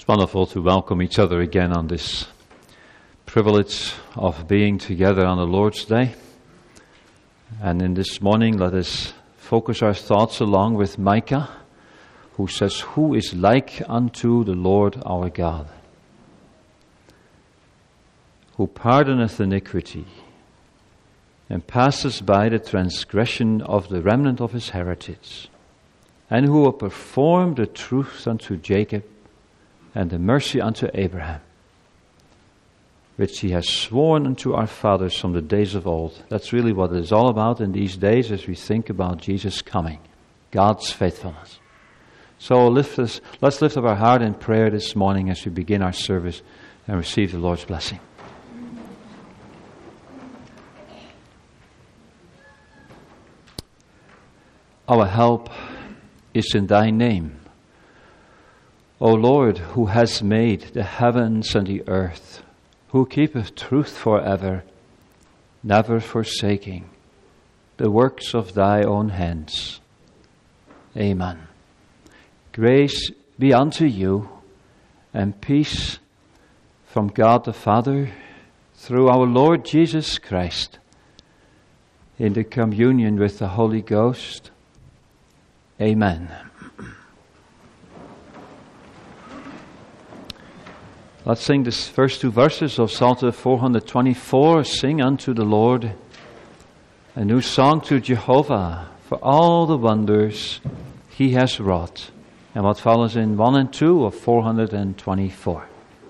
It's wonderful to welcome each other again on this privilege of being together on the Lord's Day. And in this morning, let us focus our thoughts along with Micah, who says, "Who is like unto the Lord our God, who pardoneth iniquity, and passeth by the transgression of the remnant of his heritage, and who will perform the truth unto Jacob, and the mercy unto Abraham, which he has sworn unto our fathers from the days of old." That's really what it is all about in these days as we think about Jesus coming, God's faithfulness. So let's lift up our heart in prayer this morning as we begin our service and receive the Lord's blessing. Our help is in thy name, O Lord, who has made the heavens and the earth, who keepeth truth forever, never forsaking the works of thy own hands. Amen. Grace be unto you, and peace from God the Father, through our Lord Jesus Christ, in the communion with the Holy Ghost. Amen. Let's sing the first two verses of Psalm 424. Sing unto the Lord a new song to Jehovah for all the wonders he has wrought. And what follows in 1 and 2 of 424.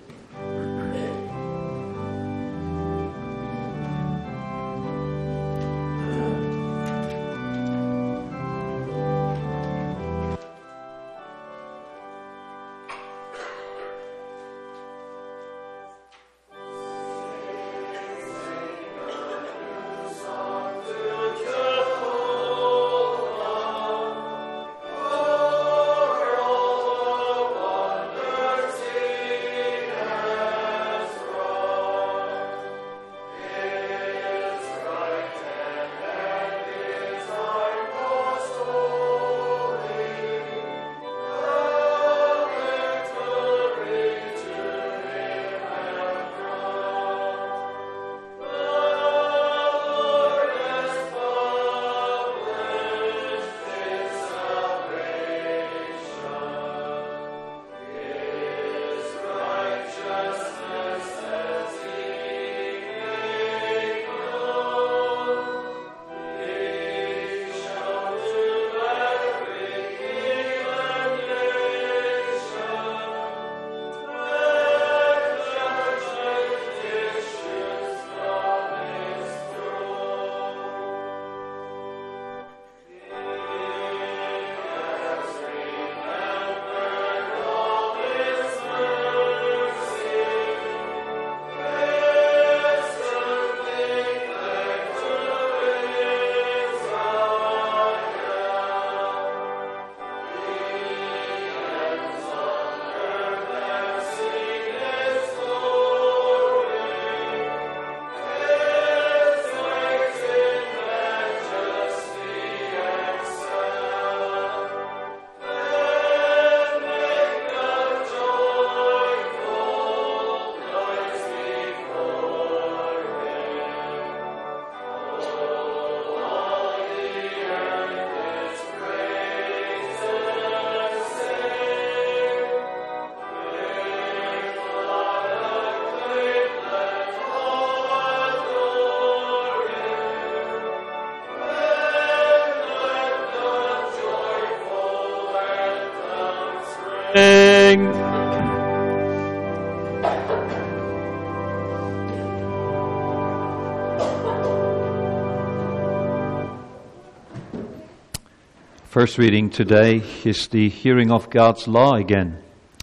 First reading today is the hearing of God's law again,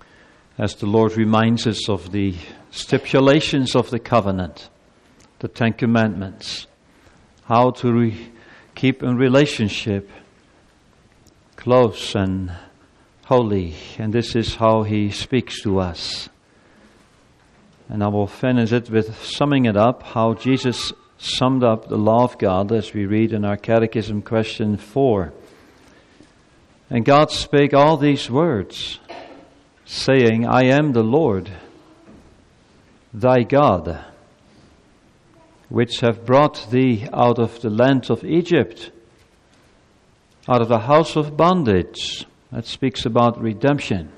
as the Lord reminds us of the stipulations of the covenant, the Ten Commandments, how to keep in relationship close and holy, and this is how he speaks to us. And I will finish it with summing it up, how Jesus summed up the law of God as we read in our Catechism question 4. And God spake all these words, saying, I am the Lord, thy God, which have brought thee out of the land of Egypt, out of the house of bondage. That speaks about redemption.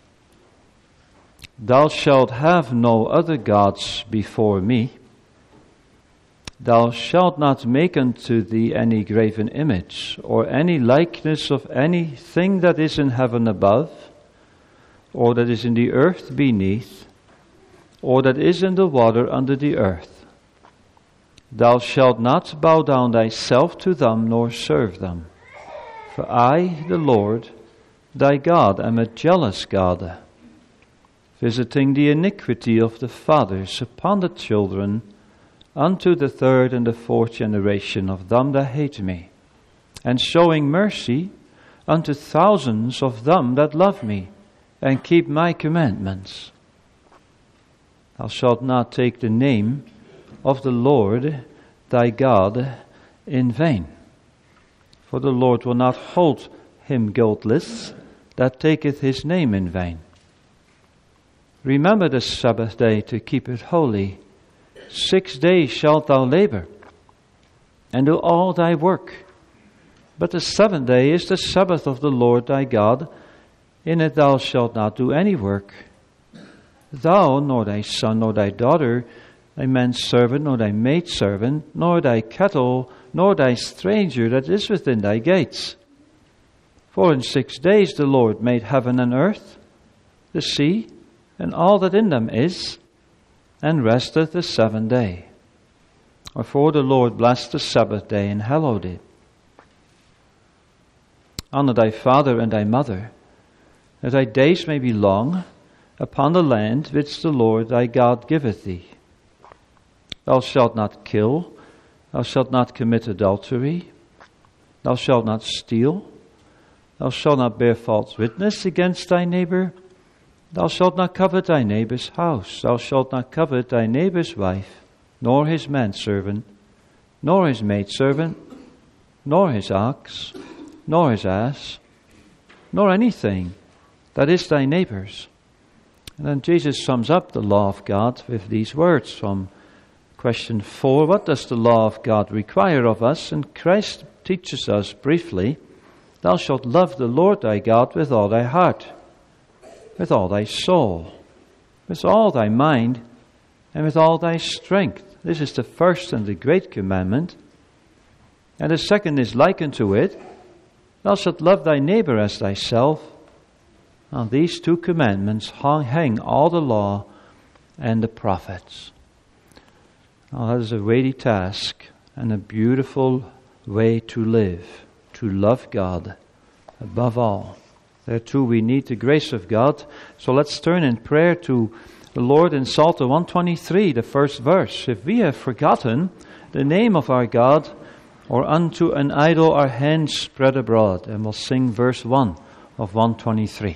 Thou shalt have no other gods before me. Thou shalt not make unto thee any graven image, or any likeness of anything that is in heaven above, or that is in the earth beneath, or that is in the water under the earth. Thou shalt not bow down thyself to them, nor serve them. For I, the Lord, thy God, am a jealous God, visiting the iniquity of the fathers upon the children, unto the third and the fourth generation of them that hate me, and showing mercy unto thousands of them that love me, and keep my commandments. Thou shalt not take the name of the Lord thy God in vain. For the Lord will not hold him guiltless that taketh his name in vain. Remember the Sabbath day to keep it holy. 6 days shalt thou labor, and do all thy work. But the seventh day is the Sabbath of the Lord thy God. In it thou shalt not do any work. Thou, nor thy son, nor thy daughter, thy manservant, nor thy maidservant, nor thy cattle, nor thy stranger that is within thy gates. For in 6 days the Lord made heaven and earth, the sea, and all that in them is, and resteth the seventh day. Wherefore the Lord blessed the Sabbath day and hallowed it. Honor thy father and thy mother, that thy days may be long upon the land which the Lord thy God giveth thee. Thou shalt not kill, thou shalt not commit adultery, thou shalt not steal, thou shalt not bear false witness against thy neighbor, thou shalt not covet thy neighbor's house, thou shalt not covet thy neighbor's wife, nor his manservant, nor his maidservant, nor his ox, nor his ass, nor anything that is thy neighbor's. And then Jesus sums up the law of God with these words from question 4. What does the law of God require of us? And Christ teaches us briefly, thou shalt love the Lord thy God with all thy heart, with all thy soul, with all thy mind, and with all thy strength. This is the first and the great commandment. And the second is like unto it, thou shalt love thy neighbor as thyself. On these two commandments hang all the law and the prophets. Now that is a weighty task and a beautiful way to live, to love God above all. Thereto we need the grace of God. So let's turn in prayer to the Lord in Psalter 123, the first verse. If we have forgotten the name of our God, or unto an idol our hands spread abroad. And we'll sing verse 1 of 123.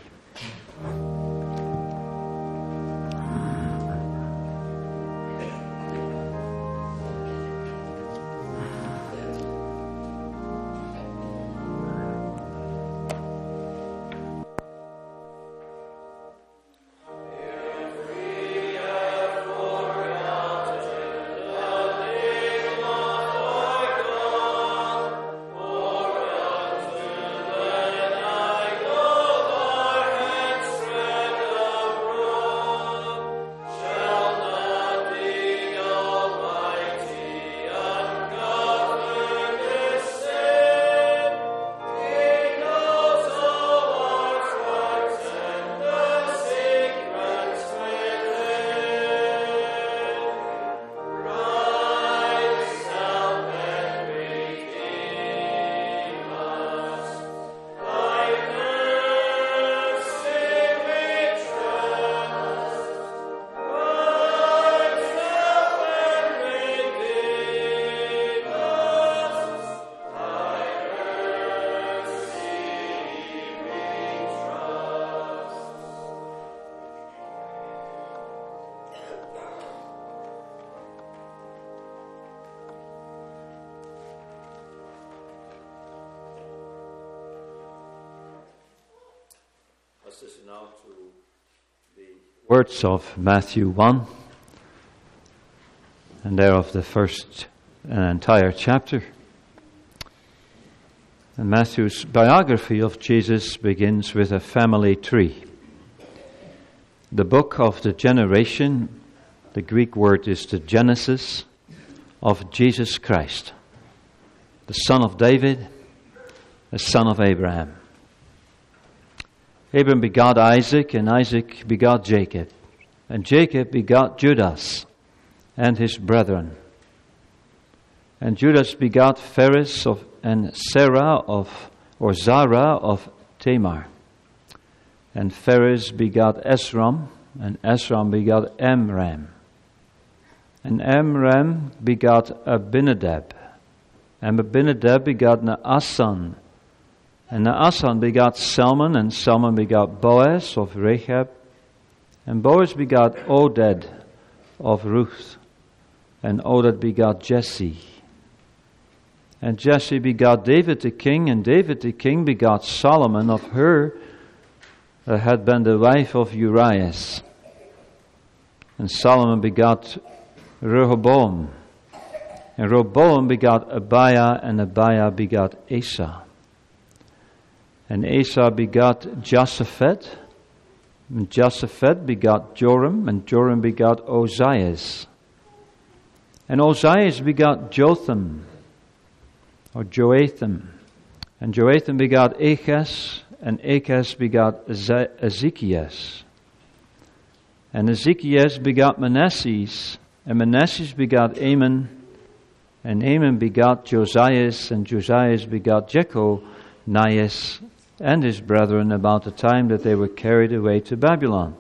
Let's listen now to words of Matthew 1, and thereof the first entire chapter. And Matthew's biography of Jesus begins with a family tree. The book of the generation, the Greek word is the Genesis of Jesus Christ, the son of David, the son of Abraham. Abraham begot Isaac, and Isaac begot Jacob, and Jacob begot Judas and his brethren. And Judas begot Phares and Zerah of Tamar. And Phares begot Esrom, and Esrom begot Amram. And Amram begot Abinadab, and Abinadab begot Naasson. And Naasson begot Salmon, and Salmon begot Boaz of Rechab. And Boaz begot Oded of Ruth, and Oded begot Jesse. And Jesse begot David the king, and David the king begot Solomon of her that had been the wife of Urias. And Solomon begot Rehoboam, and Rehoboam begot Abiah, and Abiah begot Asa. And Asa begot Josaphat, and Josaphat begot Joram, and Joram begot Ozias. And Ozias begot Jotham, or Joatham. And Joatham begot Achaz, and Achaz begot Ezekias. And Ezekias begot Manasseh, and Manasseh begot Amon, and Amon begot Josias, and Josias begot Jeconias and his brethren about the time that they were carried away to Babylon.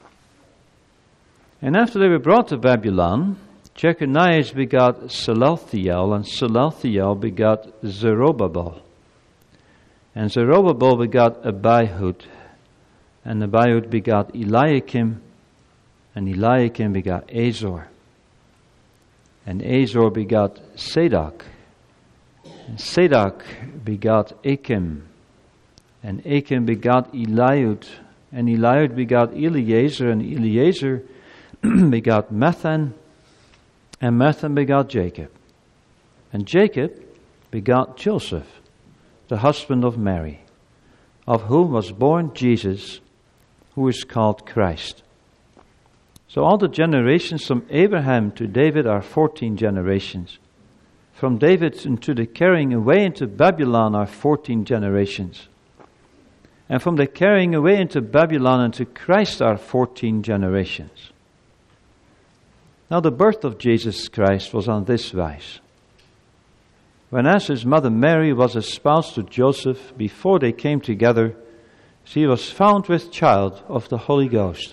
And after they were brought to Babylon, Jeconias begot Salathiel, and Salathiel begot Zerubbabel. And Zerubbabel begot Abihud, and Abihud begot Eliakim, and Eliakim begot Azor. And Azor begot Sadoc, and Sadoc begot Achim, and Achim begot Eliud, and Eliud begot Eleazar, and Eleazar begot Methan, and Methan begot Jacob. And Jacob begot Joseph, the husband of Mary, of whom was born Jesus, who is called Christ. So all the generations from Abraham to David are 14 generations. From David into the carrying away into Babylon are 14 generations. And from the carrying away into Babylon into Christ are 14 generations. Now the birth of Jesus Christ was on this wise. When as his mother Mary was espoused to Joseph, before they came together, she was found with child of the Holy Ghost.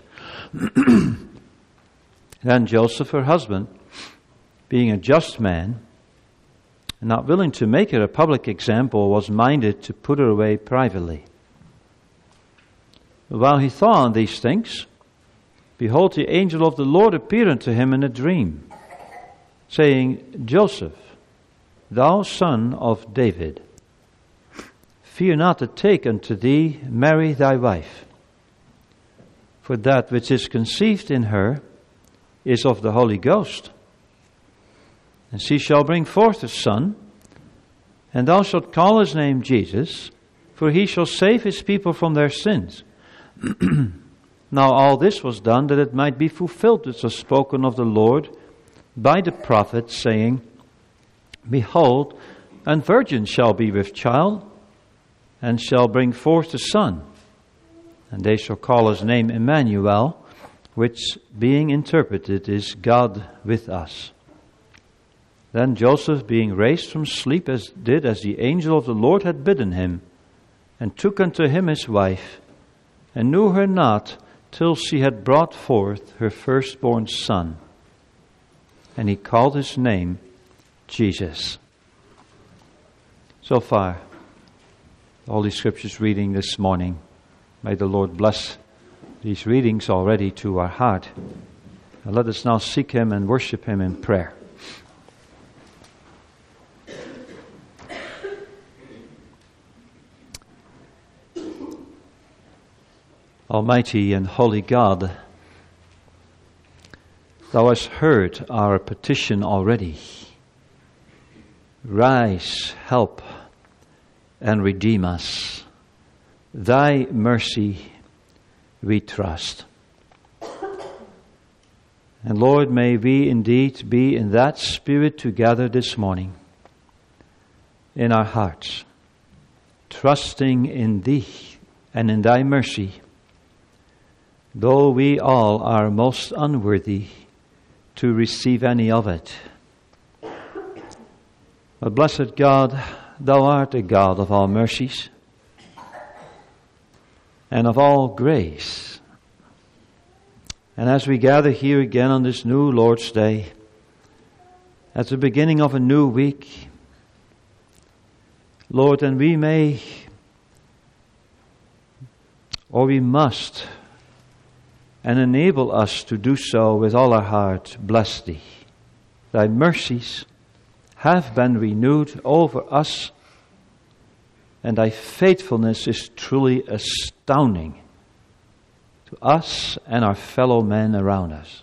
Then Joseph, her husband, being a just man, and not willing to make her a public example, was minded to put her away privately. While he thought on these things, behold, the angel of the Lord appeared unto him in a dream, saying, Joseph, thou son of David, fear not to take unto thee Mary thy wife, for that which is conceived in her is of the Holy Ghost. And she shall bring forth a son, and thou shalt call his name Jesus, for he shall save his people from their sins. Now all this was done that it might be fulfilled which was spoken of the Lord by the prophet, saying, Behold, a virgin shall be with child, and shall bring forth a son, and they shall call his name Emmanuel, which being interpreted is God with us. Then Joseph, being raised from sleep, did as the angel of the Lord had bidden him, and took unto him his wife, and knew her not till she had brought forth her firstborn son. And he called his name Jesus. So far, the Holy Scriptures reading this morning. May the Lord bless these readings already to our heart. And let us now seek Him and worship Him in prayer. Almighty and holy God, Thou hast heard our petition already. Rise, help, and redeem us. Thy mercy we trust. And Lord, may we indeed be in that spirit together this morning, in our hearts, trusting in Thee and in Thy mercy, though we all are most unworthy to receive any of it. But blessed God, Thou art a God of all mercies and of all grace. And as we gather here again on this new Lord's Day, at the beginning of a new week, Lord, and we may, or we must, and enable us to do so with all our heart, bless Thee. Thy mercies have been renewed over us, and Thy faithfulness is truly astounding to us and our fellow men around us.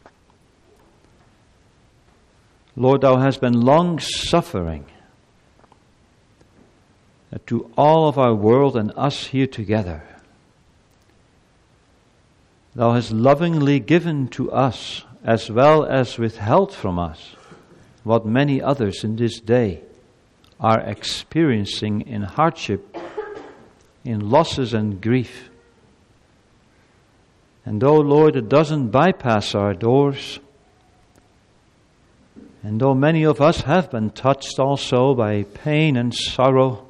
Lord, Thou hast been long-suffering to all of our world and us here together. Thou hast lovingly given to us, as well as withheld from us, what many others in this day are experiencing in hardship, in losses and grief. And though, Lord, it doesn't bypass our doors, and though many of us have been touched also by pain and sorrow,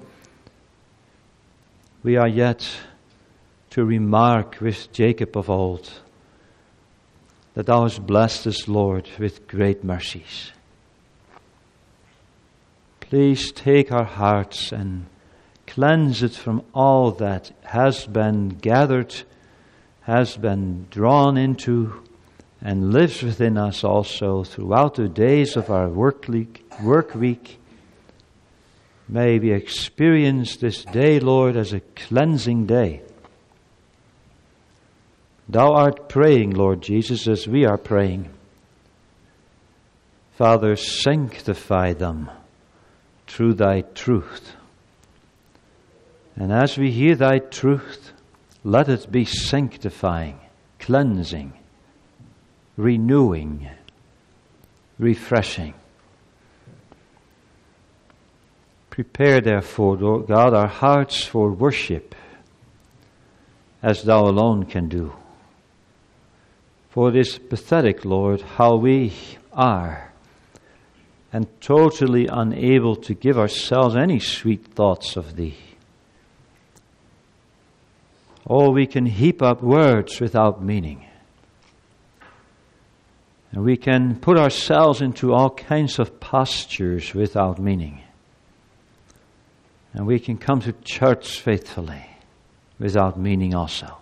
we are yet to remark with Jacob of old that Thou hast blessed us, Lord, with great mercies. Please take our hearts and cleanse it from all that has been gathered, has been drawn into, and lives within us also throughout the days of our work week. May we experience this day, Lord, as a cleansing day. Thou art praying, Lord Jesus, as we are praying. Father, sanctify them through Thy truth. And as we hear Thy truth, let it be sanctifying, cleansing, renewing, refreshing. Prepare, therefore, Lord God, our hearts for worship, as Thou alone can do. For it is pathetic, Lord, how we are, and totally unable to give ourselves any sweet thoughts of Thee. Oh, we can heap up words without meaning. And we can put ourselves into all kinds of postures without meaning. And we can come to church faithfully without meaning also.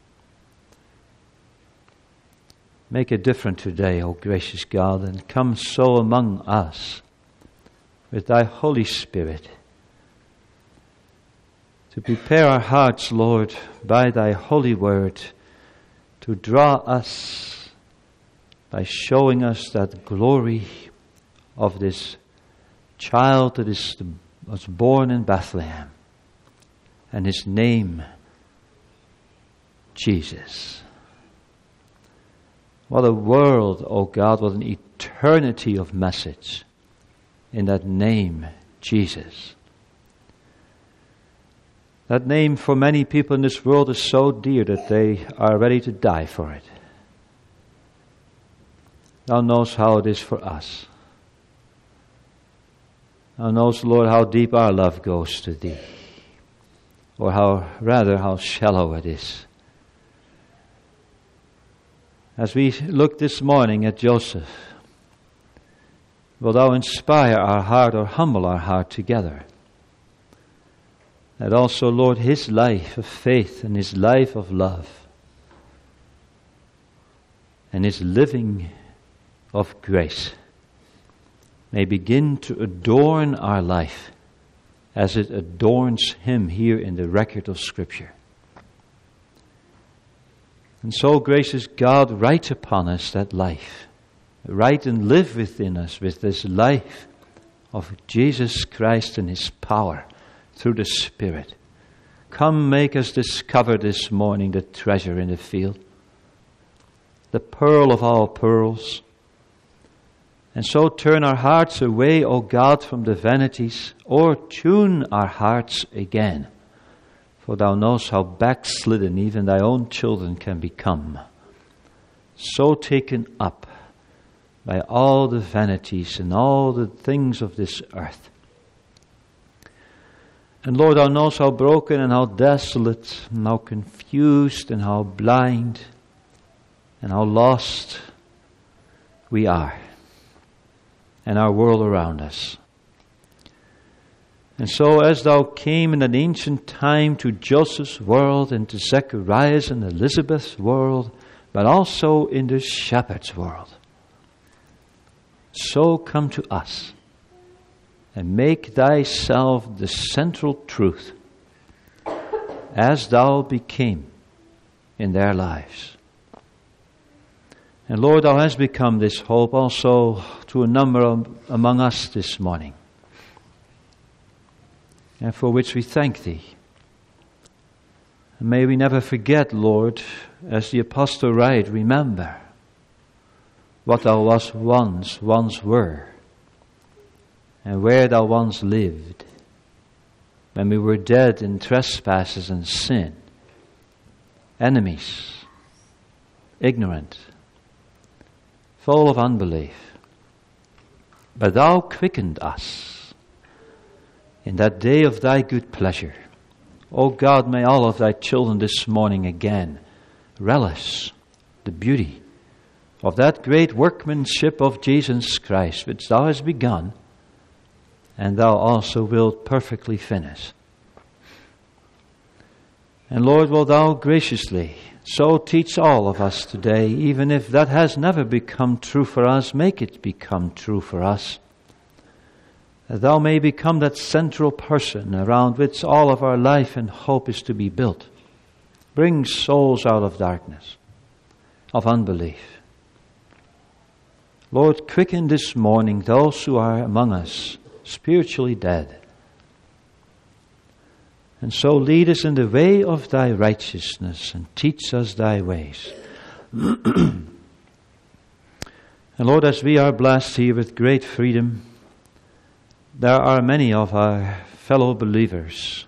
Make it different today, O gracious God, and come so among us with Thy Holy Spirit to prepare our hearts, Lord, by Thy holy word, to draw us by showing us that glory of this child that was born in Bethlehem, and His name, Jesus. What a world, O God, what an eternity of message in that name, Jesus. That name for many people in this world is so dear that they are ready to die for it. Thou knows how it is for us. Thou knows, Lord, how deep our love goes to Thee, or how shallow it is. As we look this morning at Joseph, will Thou inspire our heart or humble our heart together? That also, Lord, his life of faith and his life of love and his living of grace may begin to adorn our life as it adorns him here in the record of Scripture. And so, gracious God, write upon us that life write and live within us with this life of Jesus Christ and His power through the Spirit. Come, make us discover this morning the treasure in the field, the pearl of all pearls, and so turn our hearts away, O God, from the vanities, or tune our hearts again. For Thou knowest how backslidden even Thy own children can become, so taken up by all the vanities and all the things of this earth. And Lord, Thou knowest how broken and how desolate and how confused and how blind and how lost we are and our world around us. And so as Thou came in an ancient time to Joseph's world and to Zechariah's and Elizabeth's world, but also in the shepherd's world, so come to us and make Thyself the central truth as Thou became in their lives. And Lord, Thou hast become this hope also to a number among us this morning, and for which we thank Thee. And may we never forget, Lord, as the apostle writes, remember what Thou once were, and where Thou once lived, when we were dead in trespasses and sin, enemies, ignorant, full of unbelief. But Thou quickened us in that day of Thy good pleasure. O God, may all of Thy children this morning again relish the beauty of that great workmanship of Jesus Christ, which Thou hast begun, and Thou also wilt perfectly finish. And Lord, will Thou graciously so teach all of us today, even if that has never become true for us, make it become true for us. That Thou may become that central person around which all of our life and hope is to be built. Bring souls out of darkness, of unbelief. Lord, quicken this morning those who are among us, spiritually dead. And so lead us in the way of Thy righteousness and teach us Thy ways. And Lord, as we are blessed here with great freedom, there are many of our fellow believers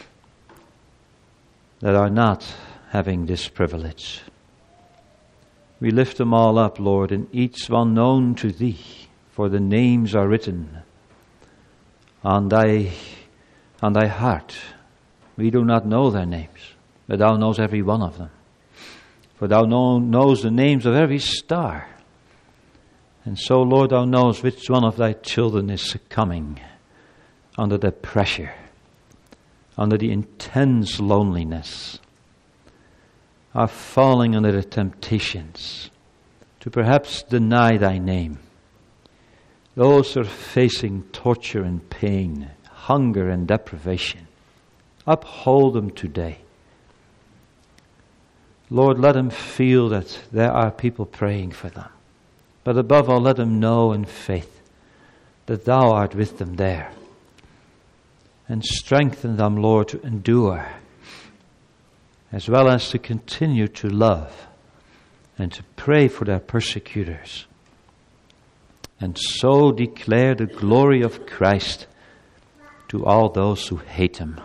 that are not having this privilege. We lift them all up, Lord, and each one known to Thee, for the names are written on Thy heart. We do not know their names, but Thou knows every one of them. For Thou knows the names of every star. And so, Lord, Thou knows which one of Thy children is succumbing under the pressure, under the intense loneliness, are falling under the temptations to perhaps deny Thy name. Those who are facing torture and pain, hunger and deprivation. Uphold them today. Lord, let them feel that there are people praying for them. But above all, let them know in faith that Thou art with them there. And strengthen them, Lord, to endure, as well as to continue to love and to pray for their persecutors. And so declare the glory of Christ to all those who hate Him.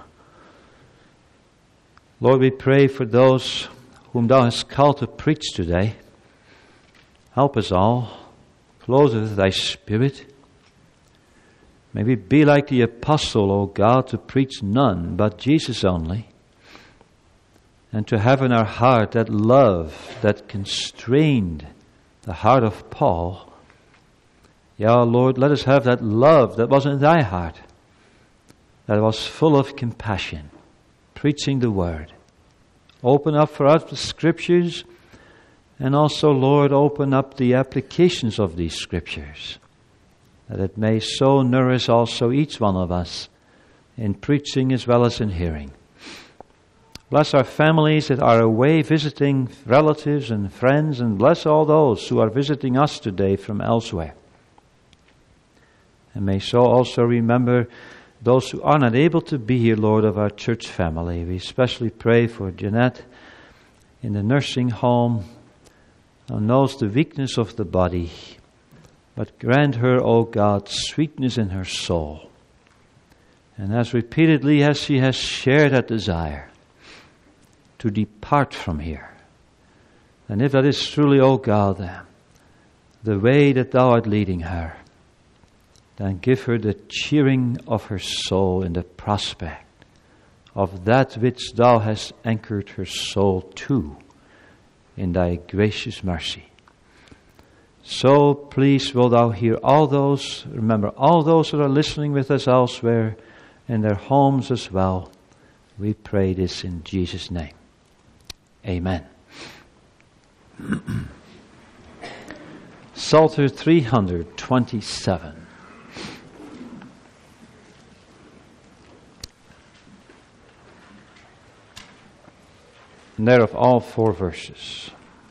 Lord, we pray for those whom Thou hast called to preach today. Help us all. Clothe us with Thy Spirit. May we be like the apostle, O God, to preach none but Jesus only. And to have in our heart that love that constrained the heart of Paul. Yeah, Lord, let us have that love that was in Thy heart, that was full of compassion, preaching the Word. Open up for us the Scriptures, and also, Lord, open up the applications of these Scriptures, that it may so nourish also each one of us in preaching as well as in hearing. Bless our families that are away visiting relatives and friends, and bless all those who are visiting us today from elsewhere. And may so also remember those who are not able to be here, Lord, of our church family. We especially pray for Jeanette in the nursing home, who knows the weakness of the body, but grant her, O God, sweetness in her soul. And as repeatedly as she has shared that desire to depart from here, and if that is truly, O God, the way that Thou art leading her, then give her the cheering of her soul in the prospect of that which Thou hast anchored her soul to in Thy gracious mercy. So please will Thou hear all those, remember all those that are listening with us elsewhere, in their homes as well. We pray this in Jesus' name. Amen. Psalter 327. And thereof all 4 verses.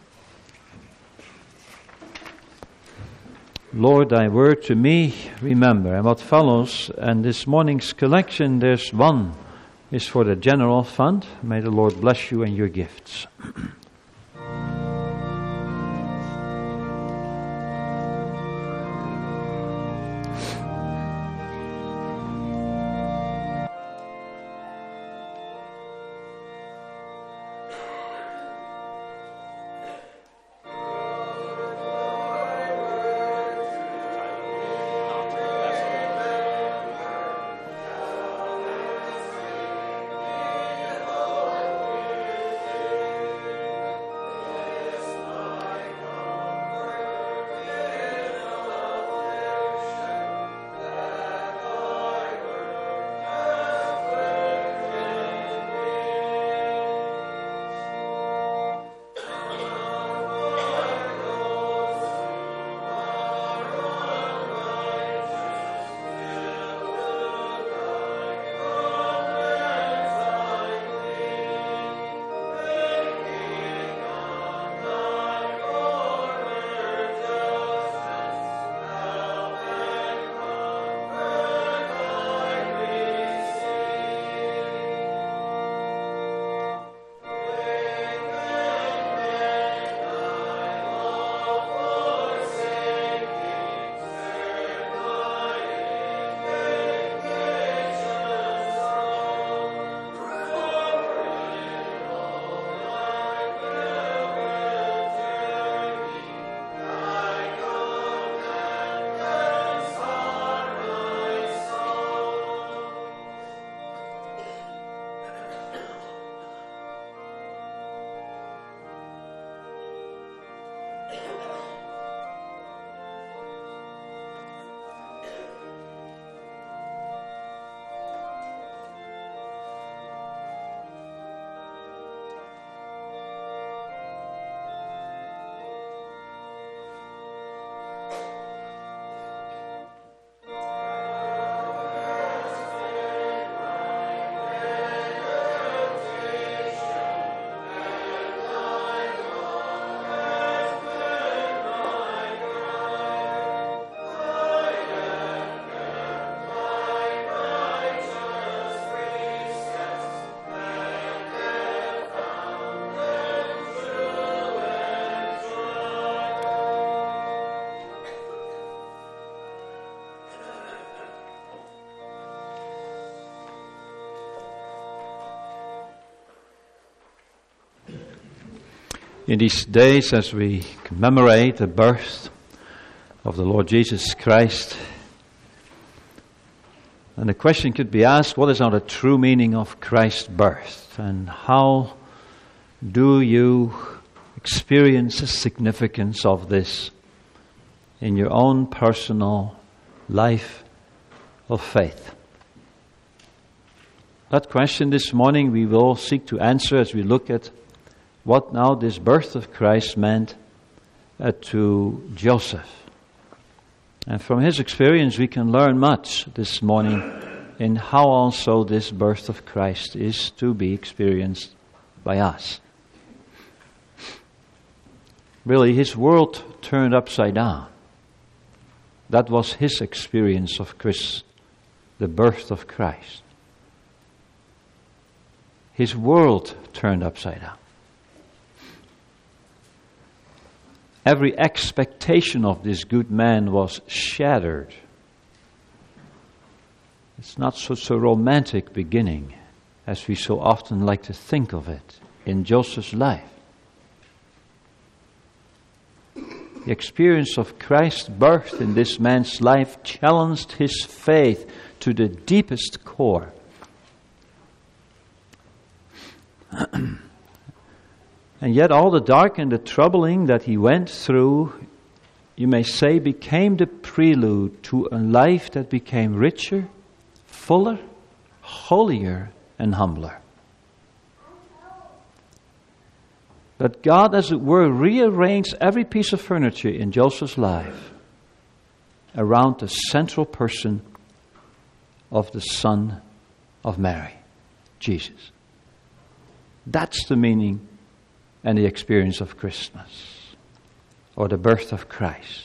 Lord, Thy word to me remember. And what follows, and this morning's collection, there's one, is for the general fund. May the Lord bless you and your gifts. In these days, as we commemorate the birth of the Lord Jesus Christ, and the question could be asked, what is now the true meaning of Christ's birth? And how do you experience the significance of this in your own personal life of faith? That question this morning we will seek to answer as we look at what now this birth of Christ meant to Joseph. And from his experience we can learn much this morning in how also this birth of Christ is to be experienced by us. Really, his world turned upside down. That was his experience of the birth of Christ. His world turned upside down. Every expectation of this good man was shattered. It's not such a romantic beginning as we so often like to think of it in Joseph's life. The experience of Christ's birth in this man's life challenged his faith to the deepest core. And yet all the dark and the troubling that he went through, you may say, became the prelude to a life that became richer, fuller, holier, and humbler. That God, as it were, rearranged every piece of furniture in Joseph's life around the central person of the Son of Mary, Jesus. That's the meaning and the experience of Christmas, or the birth of Christ.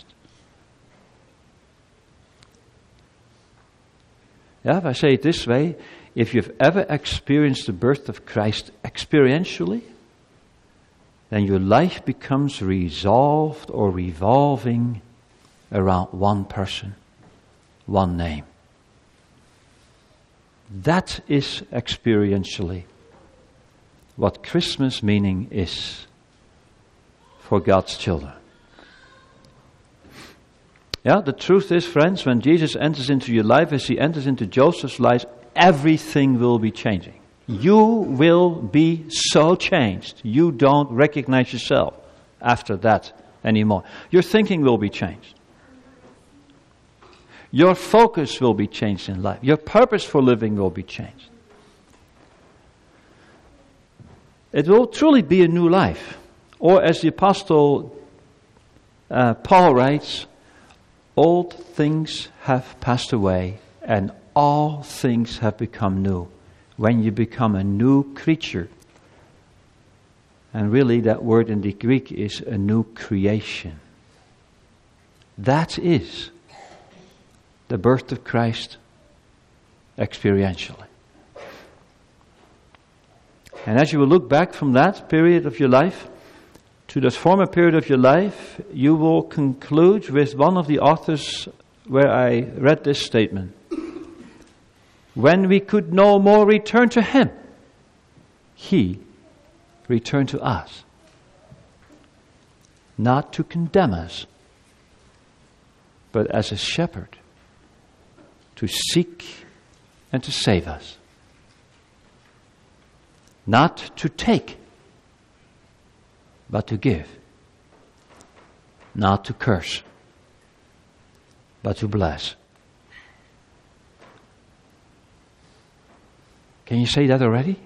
Yeah, if I say it this way, if you've ever experienced the birth of Christ experientially, then your life becomes resolved or revolving around one person, one name. That is experientially what Christmas meaning is for God's children. Yeah, the truth is, friends, when Jesus enters into your life, as he enters into Joseph's life, everything will be changing. You will be so changed. You don't recognize yourself after that anymore. Your thinking will be changed. Your focus will be changed in life. Your purpose for living will be changed. It will truly be a new life. Or as the Apostle Paul writes, old things have passed away and all things have become new. When you become a new creature. And really that word in the Greek is a new creation. That is the birth of Christ experientially. And as you will look back from that period of your life to this former period of your life, you will conclude with one of the authors where I read this statement. When we could no more return to him, he returned to us. Not to condemn us, but as a shepherd to seek and to save us. Not to take, but to give. Not to curse, but to bless. Can you say that already?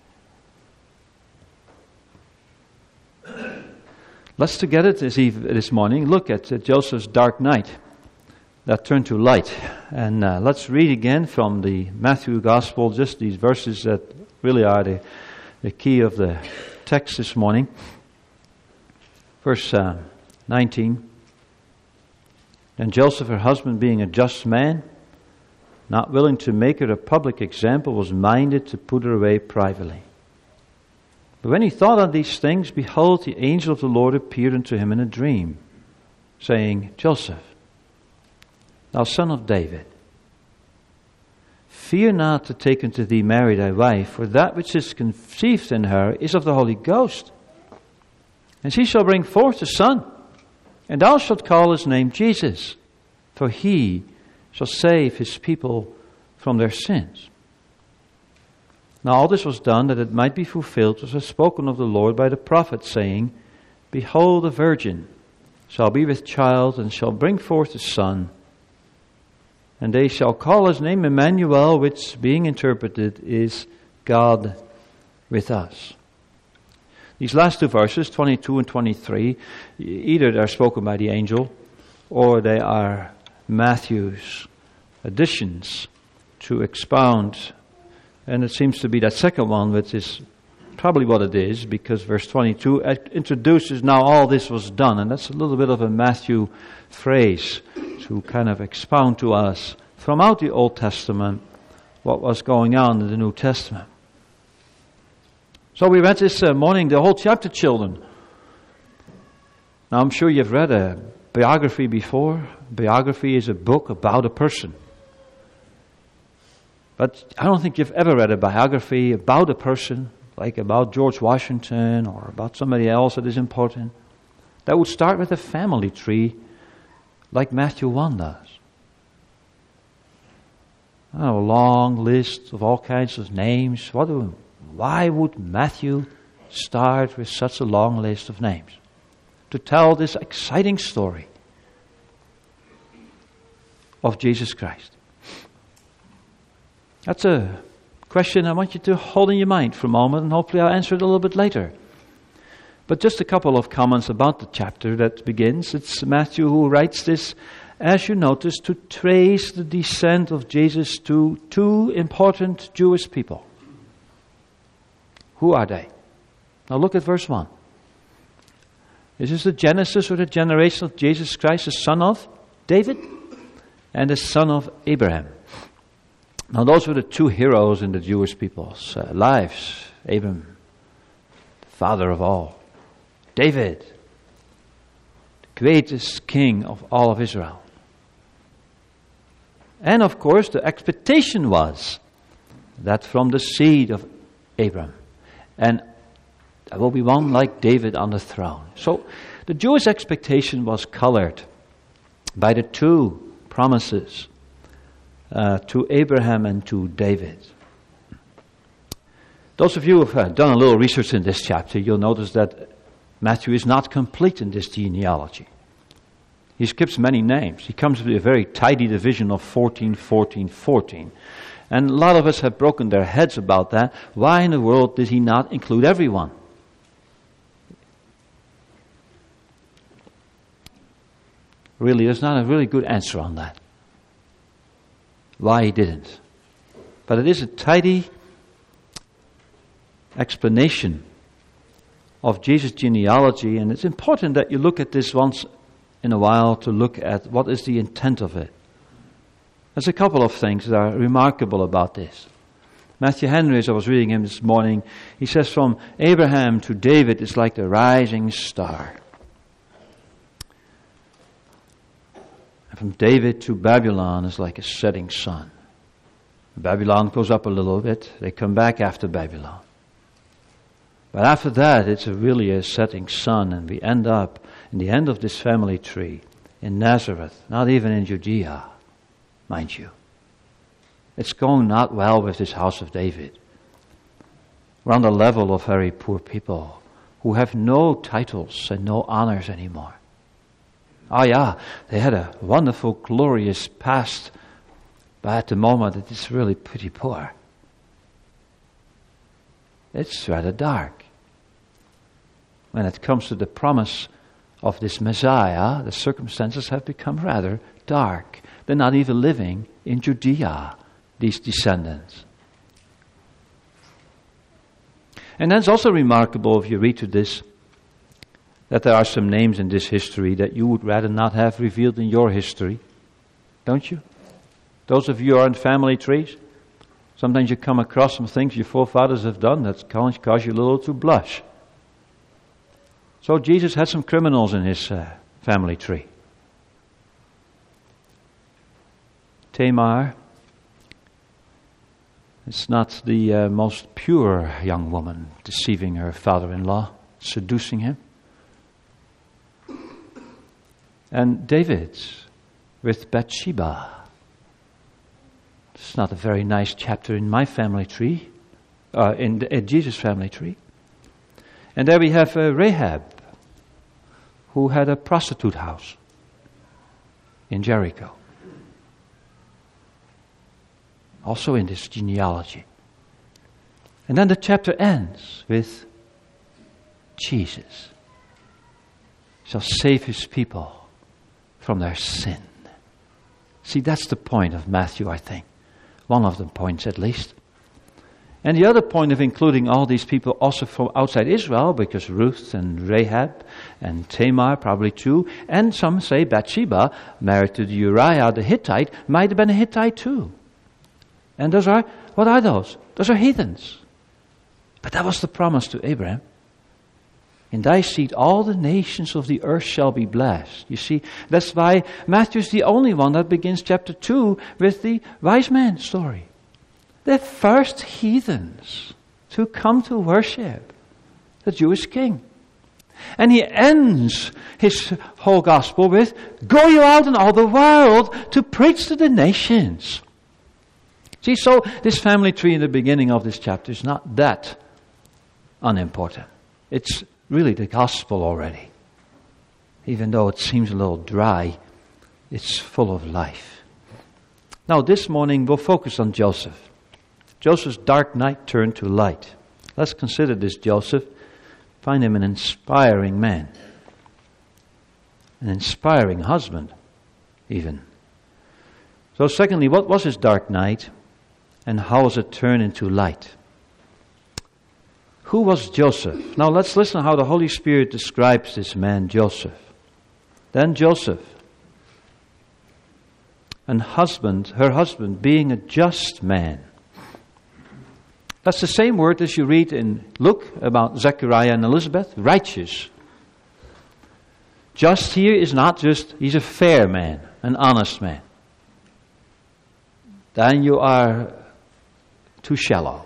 Let's together this morning look at Joseph's dark night that turned to light. And let's read again from the Matthew Gospel, just these verses that really are the key of the text this morning. Verse 19. Then Joseph, her husband, being a just man, not willing to make her a public example, was minded to put her away privately. But when he thought on these things, behold, the angel of the Lord appeared unto him in a dream, saying, Joseph, thou son of David, fear not to take unto thee Mary thy wife, for that which is conceived in her is of the Holy Ghost. And she shall bring forth a son, and thou shalt call his name Jesus, for he shall save his people from their sins. Now all this was done that it might be fulfilled which was spoken of the Lord by the prophet, saying, Behold, the virgin shall be with child, and shall bring forth a son, and they shall call his name Emmanuel, which being interpreted is God with us. These last two verses, 22 and 23, either they are spoken by the angel, or they are Matthew's additions to expound. And it seems to be that second one which is probably what it is, because verse 22 introduces now all this was done. And that's a little bit of a Matthew phrase to kind of expound to us from out the Old Testament what was going on in the New Testament. So we read this morning the whole chapter, children. Now I'm sure you've read a biography before. Biography is a book about a person. But I don't think you've ever read a biography about a person, like about George Washington or about somebody else that is important, that would start with a family tree like Matthew 1 does. A long list of all kinds of names. Why would Matthew start with such a long list of names? To tell this exciting story of Jesus Christ. That's a question I want you to hold in your mind for a moment, and hopefully I'll answer it a little bit later. But just a couple of comments about the chapter that begins. It's Matthew who writes this, as you notice, to trace the descent of Jesus to two important Jewish people. Who are they? Now look at verse 1. This is the genesis or the generation of Jesus Christ, the son of David and the son of Abraham. Now those were the two heroes in the Jewish people's lives. Abraham, the father of all. David, the greatest king of all of Israel. And of course the expectation was that from the seed of Abraham, and there will be one like David on the throne. So the Jewish expectation was colored by the two promises to Abraham and to David. Those of you who have done a little research in this chapter, you'll notice that Matthew is not complete in this genealogy. He skips many names. He comes with a very tidy division of 14, 14, 14. And a lot of us have broken their heads about that. Why in the world did he not include everyone? Really, there's not a really good answer on that. Why he didn't. But it is a tidy explanation of Jesus' genealogy, and it's important that you look at this once in a while to look at what is the intent of it. There's a couple of things that are remarkable about this. Matthew Henry, as I was reading him this morning, he says from Abraham to David is like the rising star. And from David to Babylon is like a setting sun. Babylon goes up a little bit. They come back after Babylon. But after that, it's really a setting sun, and we end up in the end of this family tree in Nazareth, not even in Judea, mind you. It's going not well with this house of David. We're on the level of very poor people who have no titles and no honors anymore. Oh yeah, they had a wonderful, glorious past, but at the moment it is really pretty poor. It's rather dark. When it comes to the promise of this Messiah, the circumstances have become rather dark. They're not even living in Judea, these descendants. And that's also remarkable if you read to this, that there are some names in this history that you would rather not have revealed in your history. Don't you? Those of you who are in family trees, sometimes you come across some things your forefathers have done that cause you a little to blush. So Jesus had some criminals in his family tree. Tamar is not the most pure young woman, deceiving her father-in-law, seducing him. And David with Bathsheba. It's not a very nice chapter in my family tree, in Jesus' family tree. And there we have Rahab, who had a prostitute house in Jericho. Also in this genealogy. And then the chapter ends with Jesus shall save his people from their sin. See, that's the point of Matthew, I think. One of the points at least. And the other point of including all these people also from outside Israel, because Ruth and Rahab and Tamar probably too, and some say Bathsheba, married to Uriah the Hittite, might have been a Hittite too. And what are those? Those are heathens. But that was the promise to Abraham. In thy seed all the nations of the earth shall be blessed. You see, that's why Matthew is the only one that begins chapter 2 with the wise man story. The first heathens to come to worship the Jewish king. And he ends his whole gospel with, go you out in all the world to preach to the nations. See, so this family tree in the beginning of this chapter is not that unimportant. It's really the gospel already. Even though it seems a little dry, it's full of life. Now this morning we'll focus on Joseph. Joseph's dark night turned to light. Let's consider this Joseph. Find him an inspiring man. An inspiring husband, even. So secondly, what was his dark night? And how was it turned into light? Who was Joseph? Now let's listen how the Holy Spirit describes this man, Joseph. Then Joseph, her husband, being a just man. That's the same word as you read in Luke about Zechariah and Elizabeth, righteous. Just here is not just, he's a fair man, an honest man. Then you are too shallow.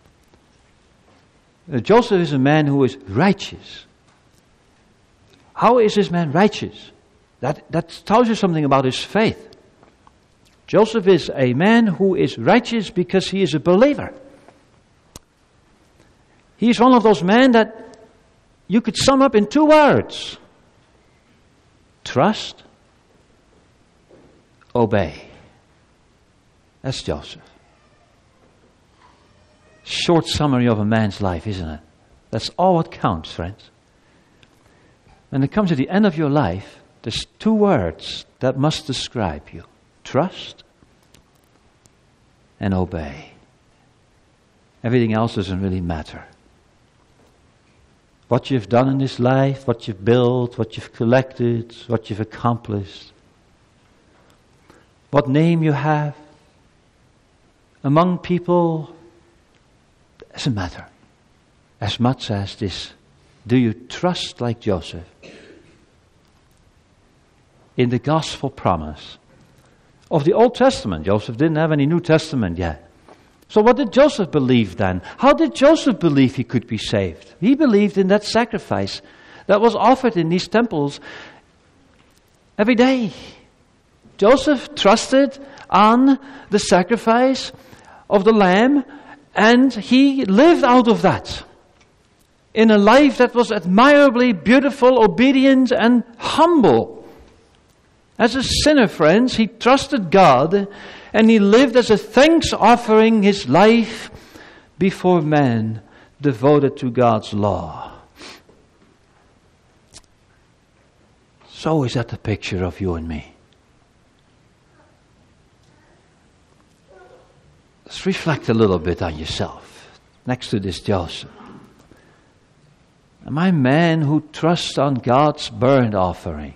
Joseph is a man who is righteous. How is this man righteous? That tells you something about his faith. Joseph is a man who is righteous because he is a believer. He is one of those men that you could sum up in 2 words. Trust, obey. That's Joseph. Short summary of a man's life, isn't it? That's all what counts, friends. When it comes to the end of your life, there's 2 words that must describe you. Trust and obey. Everything else doesn't really matter. What you've done in this life, what you've built, what you've collected, what you've accomplished, what name you have among people, doesn't matter. As much as this, do you trust like Joseph in the gospel promise of the Old Testament? Joseph didn't have any New Testament yet. So what did Joseph believe then? How did Joseph believe he could be saved? He believed in that sacrifice that was offered in these temples every day. Joseph trusted on the sacrifice of the lamb, and he lived out of that in a life that was admirably beautiful, obedient, and humble. As a sinner, friends, he trusted God, and he lived as a thanks offering his life before man, devoted to God's law. So is that the picture of you and me? Let's reflect a little bit on yourself next to this Joseph. Am I a man who trusts on God's burnt offering?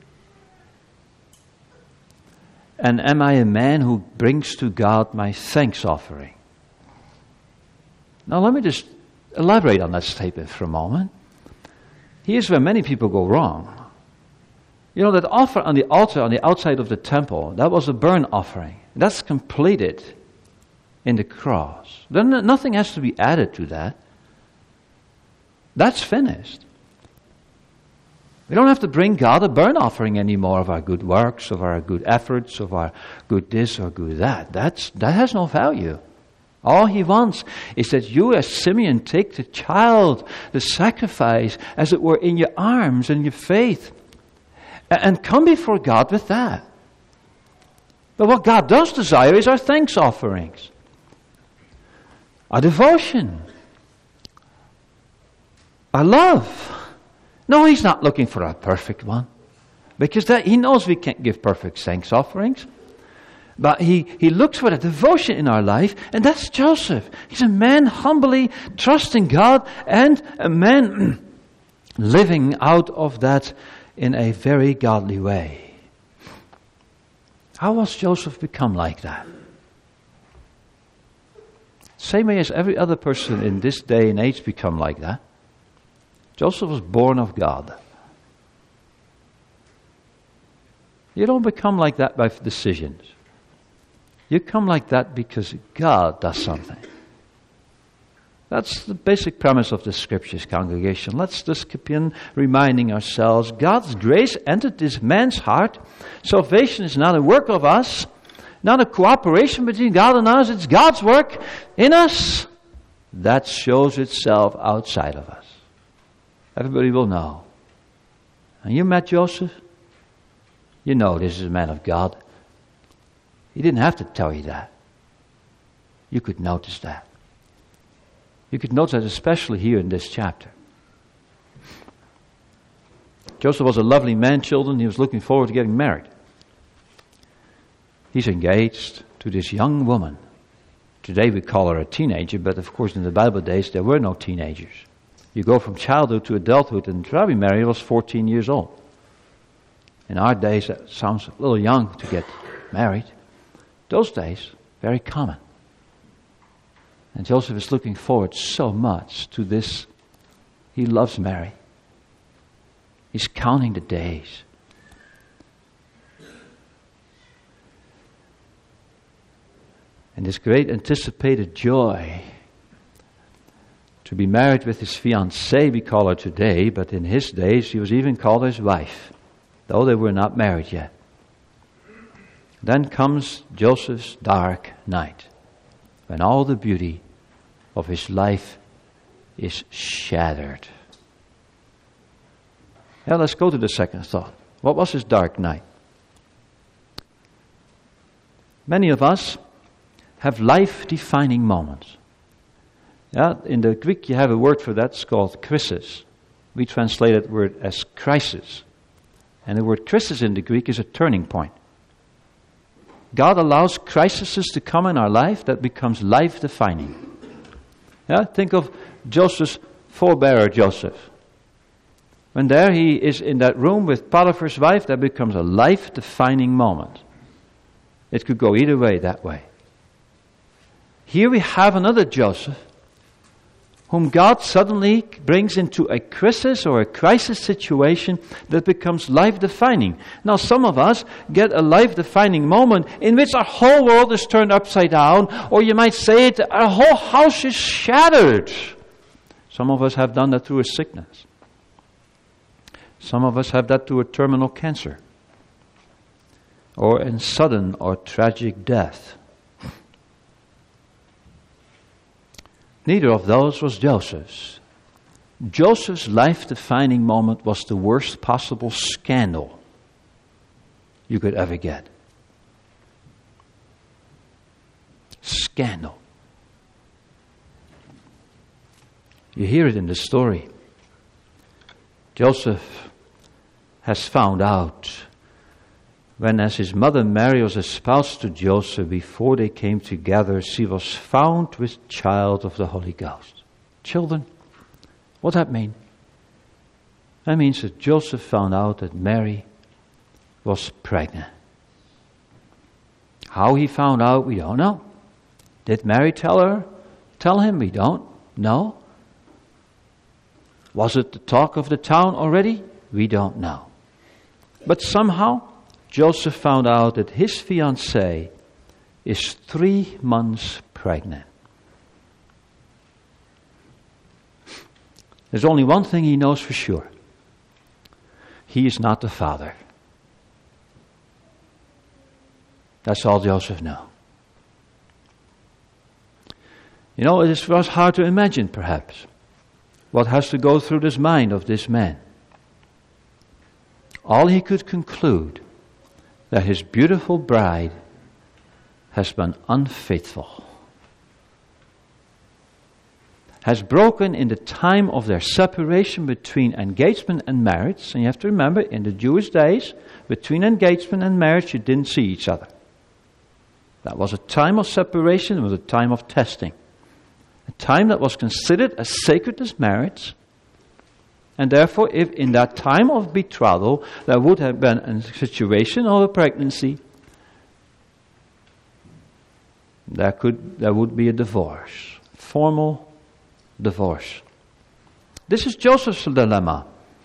And am I a man who brings to God my thanks offering? Now let me just elaborate on that statement for a moment. Here's where many people go wrong. You know, that offer on the altar on the outside of the temple, that was a burnt offering. That's completed in the cross. Then nothing has to be added to that. That's finished. We don't have to bring God a burnt offering anymore of our good works, of our good efforts, of our good this or good that. That has no value. All he wants is that you as Simeon take the child, the sacrifice, as it were, in your arms and your faith, and come before God with that. But what God does desire is our thanks offerings, our devotion, our love. No, he's not looking for a perfect one, because he knows we can't give perfect thanks offerings. But he looks for that devotion in our life, and that's Joseph. He's a man humbly trusting God, and a man living out of that in a very godly way. How was Joseph become like that? Same way as every other person in this day and age become like that. Joseph was born of God. You don't become like that by decisions. You come like that because God does something. That's the basic premise of the Scriptures, congregation. Let's just keep in reminding ourselves, God's grace entered this man's heart. Salvation is not a work of us, not a cooperation between God and us. It's God's work in us that shows itself outside of us. Everybody will know. And you met Joseph? You know this is a man of God. He didn't have to tell you that. You could notice that. You could notice that especially here in this chapter. Joseph was a lovely man, children. He was looking forward to getting married. He's engaged to this young woman. Today we call her a teenager, but of course in the Bible days there were no teenagers. You go from childhood to adulthood, and Rabbi Mary was 14 years old. In our days that sounds a little young to get married. Those days, very common. And Joseph is looking forward so much to this. He loves Mary. He's counting the days. And this great anticipated joy to be married with his fiancée, we call her today, but in his days she was even called his wife, though they were not married yet. Then comes Joseph's dark night, when all the beauty of his life is shattered. Now let's go to the second thought. What was his dark night? Many of us have life-defining moments. Yeah, in the Greek you have a word for that, it's called krisis. We translate that word as crisis. And the word krisis in the Greek is a turning point. God allows crises to come in our life that becomes life-defining. Yeah, think of Joseph's forebearer, Joseph. When there he is in that room with Potiphar's wife, that becomes a life-defining moment. It could go either way, that way. Here we have another Joseph, whom God suddenly brings into a crisis or a crisis situation that becomes life-defining. Now some of us get a life-defining moment in which our whole world is turned upside down, or you might say it, our whole house is shattered. Some of us have done that through a sickness. Some of us have that through a terminal cancer, or in sudden or tragic death. Neither of those was Joseph's. Joseph's life-defining moment was the worst possible scandal you could ever get. Scandal. You hear it in the story. Joseph has found out when, as his mother Mary was espoused to Joseph, before they came together, she was found with child of the Holy Ghost. Children, what does that mean? That means that Joseph found out that Mary was pregnant. How he found out, we don't know. Did Mary tell him? We don't know. Was it the talk of the town already? We don't know. But somehow, Joseph found out that his fiancée is 3 months pregnant. There's only one thing he knows for sure. He is not the father. That's all Joseph knew. You know, it is for us hard to imagine, perhaps, what has to go through this mind of this man. All he could conclude that his beautiful bride has been unfaithful, has broken in the time of their separation between engagement and marriage. And you have to remember, in the Jewish days, between engagement and marriage, you didn't see each other. That was a time of separation, it was a time of testing. A time that was considered as sacred as marriage. And therefore, if in that time of betrothal there would have been a situation of a pregnancy, there would be a divorce. Formal divorce. This is Joseph's dilemma.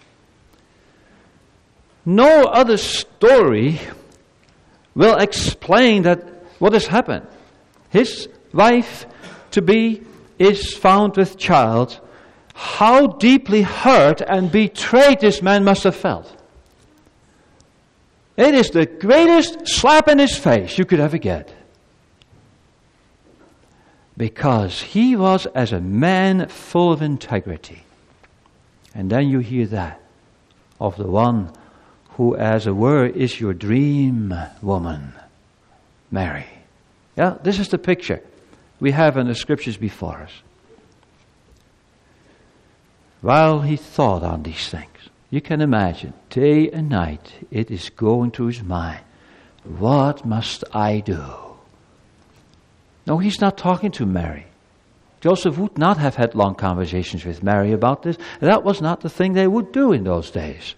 No other story will explain that what has happened. His wife-to-be is found with child. How deeply hurt and betrayed this man must have felt. It is the greatest slap in his face you could ever get. Because he was as a man full of integrity. And then you hear that of the one who, as it were, is your dream woman, Mary. Yeah, this is the picture we have in the scriptures before us. While he thought on these things, you can imagine, day and night, it is going through his mind. What must I do? No, he's not talking to Mary. Joseph would not have had long conversations with Mary about this. That was not the thing they would do in those days.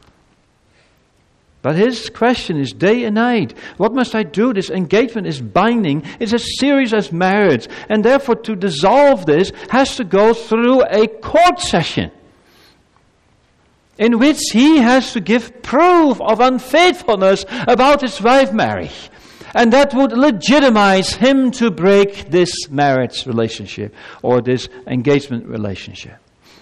But his question is day and night. What must I do? This engagement is binding. It's as serious as marriage. And therefore to dissolve this has to go through a court session in which he has to give proof of unfaithfulness about his wife Mary. And that would legitimize him to break this marriage relationship or this engagement relationship.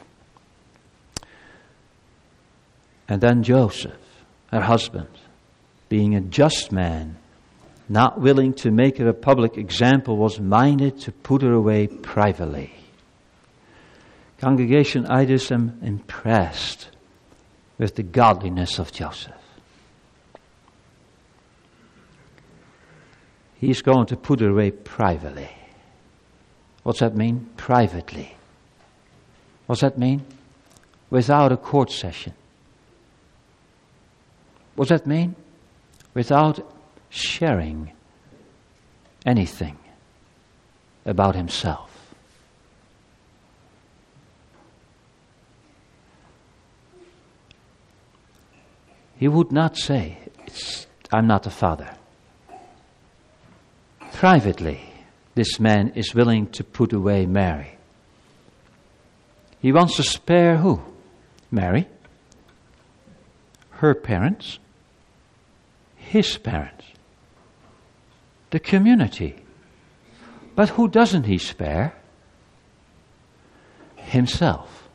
And then Joseph, her husband, being a just man, not willing to make her a public example, was minded to put her away privately. Congregation, I just am impressed with the godliness of Joseph. He's going to put her away privately. What's that mean? Privately. What's that mean? Without a court session. What's that mean? Without sharing anything about himself. He would not say, I'm not the father. Privately, this man is willing to put away Mary. He wants to spare who? Mary. Her parents. His parents. The community. But who doesn't he spare? Himself.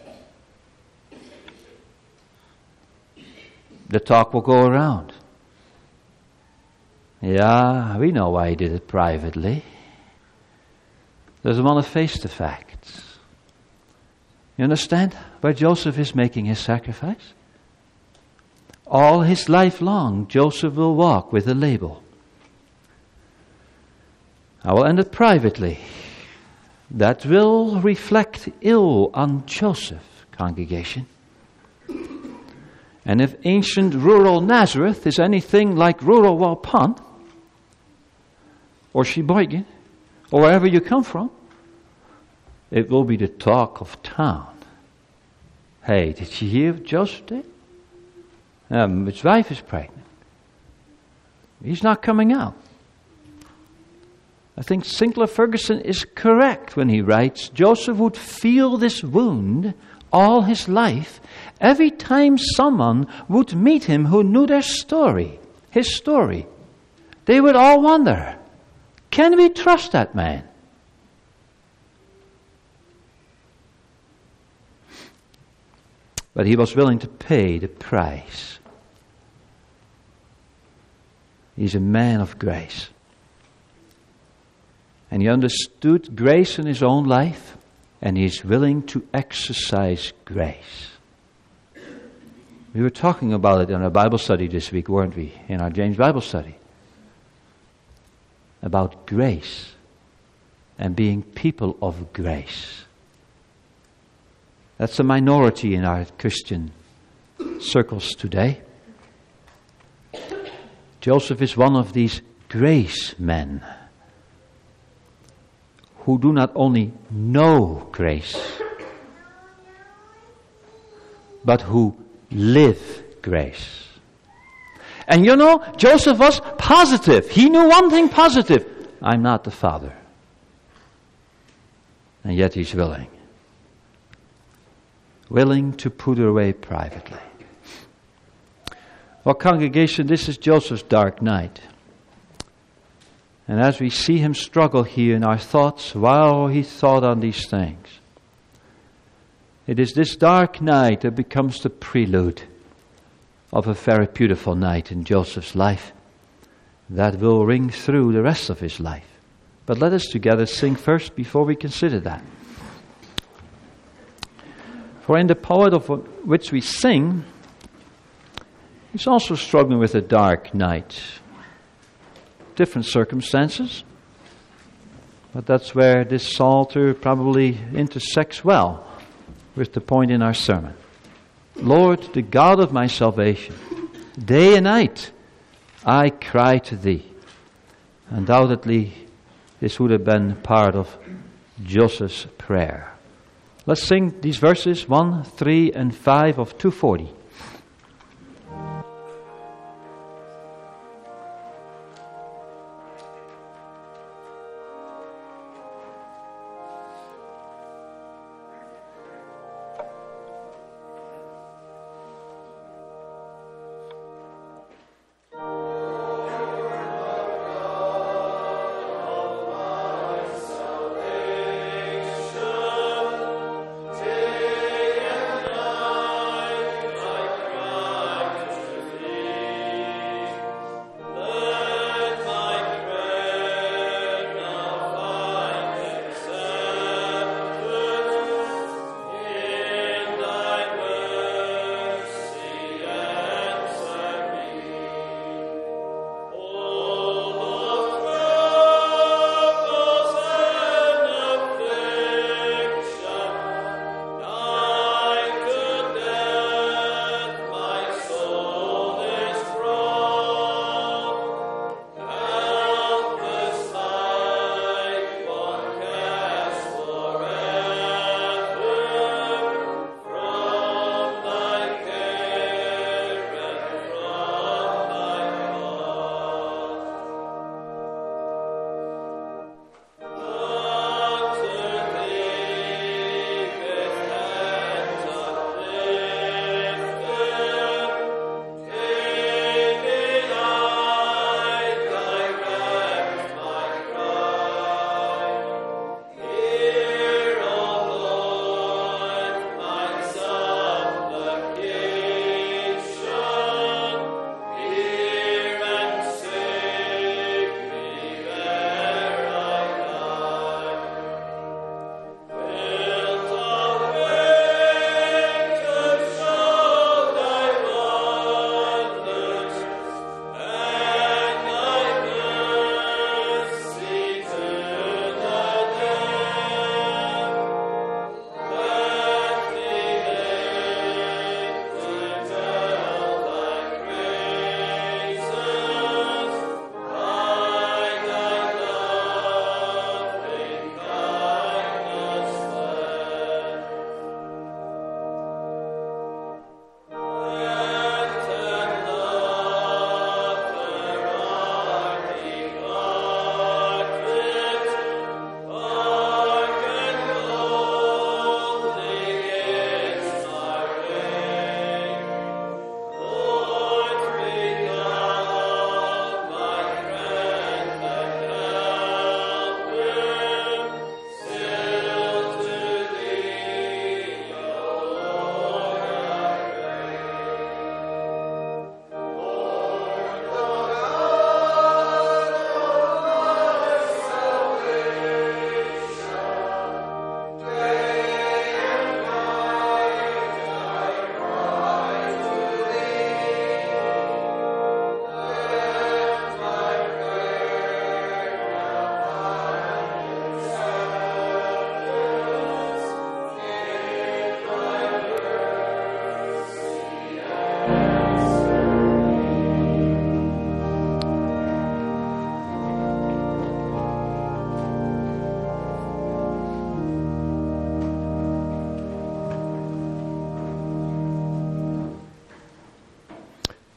The talk will go around. Yeah, we know why he did it privately. Doesn't want to face the facts. You understand where Joseph is making his sacrifice? All his life long, Joseph will walk with a label. I will end it privately. That will reflect ill on Joseph, congregation. And if ancient rural Nazareth is anything like rural Walpont, or Sheboygan, or wherever you come from, it will be the talk of town. Hey, did you hear what Joseph did? His wife is pregnant. He's not coming out. I think Sinclair Ferguson is correct when he writes, Joseph would feel this wound all his life every time someone would meet him who knew their story, his story. They would all wonder, can we trust that man? But he was willing to pay the price. He's a man of grace. And he understood grace in his own life, and he's willing to exercise grace. We were talking about it in our Bible study this week, weren't we? In our James Bible study. About grace and being people of grace. That's a minority in our Christian circles today. Joseph is one of these grace men who do not only know grace, but who live grace. And you know, Joseph was positive. He knew one thing positive. I'm not the father. And yet he's willing. Willing to put her away privately. Well, congregation, this is Joseph's dark night. And as we see him struggle here in our thoughts while he thought on these things, it is this dark night that becomes the prelude of a very beautiful night in Joseph's life that will ring through the rest of his life. But let us together sing first before we consider that. For in the poet of which we sing, he's also struggling with a dark night. Different circumstances, but that's where this psalter probably intersects well with the point in our sermon. Lord, the God of my salvation, day and night I cry to thee. Undoubtedly, this would have been part of Joseph's prayer. Let's sing these verses 1, 3, and 5 of 240.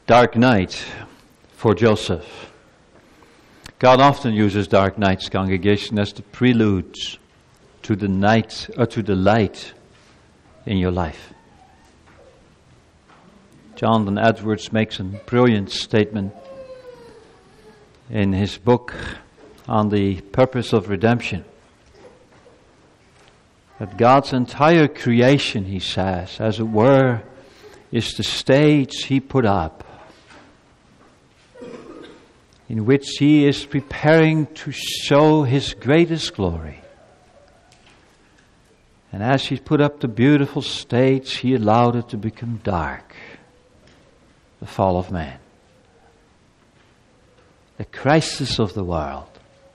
Dark night for Joseph. God often uses dark nights, congregation, as the preludes to the night or to the light in your life. Jonathan Edwards makes a brilliant statement in his book on the purpose of redemption. That God's entire creation, he says, as it were, is the stage he put up in which he is preparing to show his greatest glory. And as he put up the beautiful stage, he allowed it to become dark. The fall of man. The crisis of the world.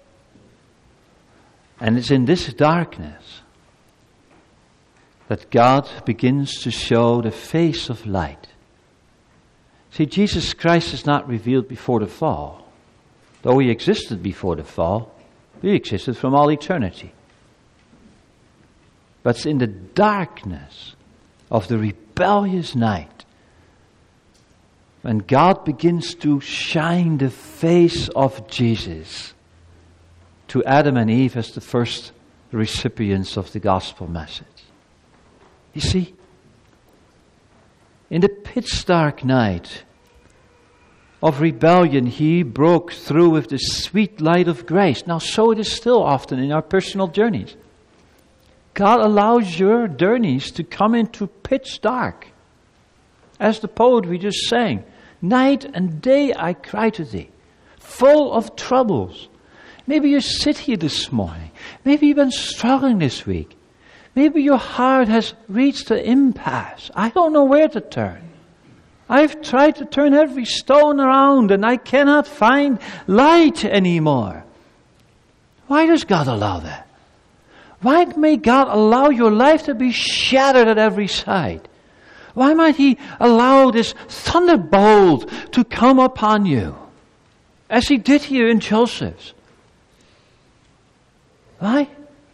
And it's in this darkness that God begins to show the face of light. See, Jesus Christ is not revealed before the fall. Though he existed before the fall, he existed from all eternity. But it's in the darkness of the rebellious night when God begins to shine the face of Jesus to Adam and Eve as the first recipients of the gospel message. You see, in the pitch dark night of rebellion, he broke through with the sweet light of grace. Now, so it is still often in our personal journeys. God allows your journeys to come into pitch dark. As the poet we just sang, night and day I cry to thee, full of troubles. Maybe you sit here this morning. Maybe you've been struggling this week. Maybe your heart has reached an impasse. I don't know where to turn. I've tried to turn every stone around and I cannot find light anymore. Why does God allow that? Why may God allow your life to be shattered at every side? Why might He allow this thunderbolt to come upon you? As He did here in Joseph's. Why?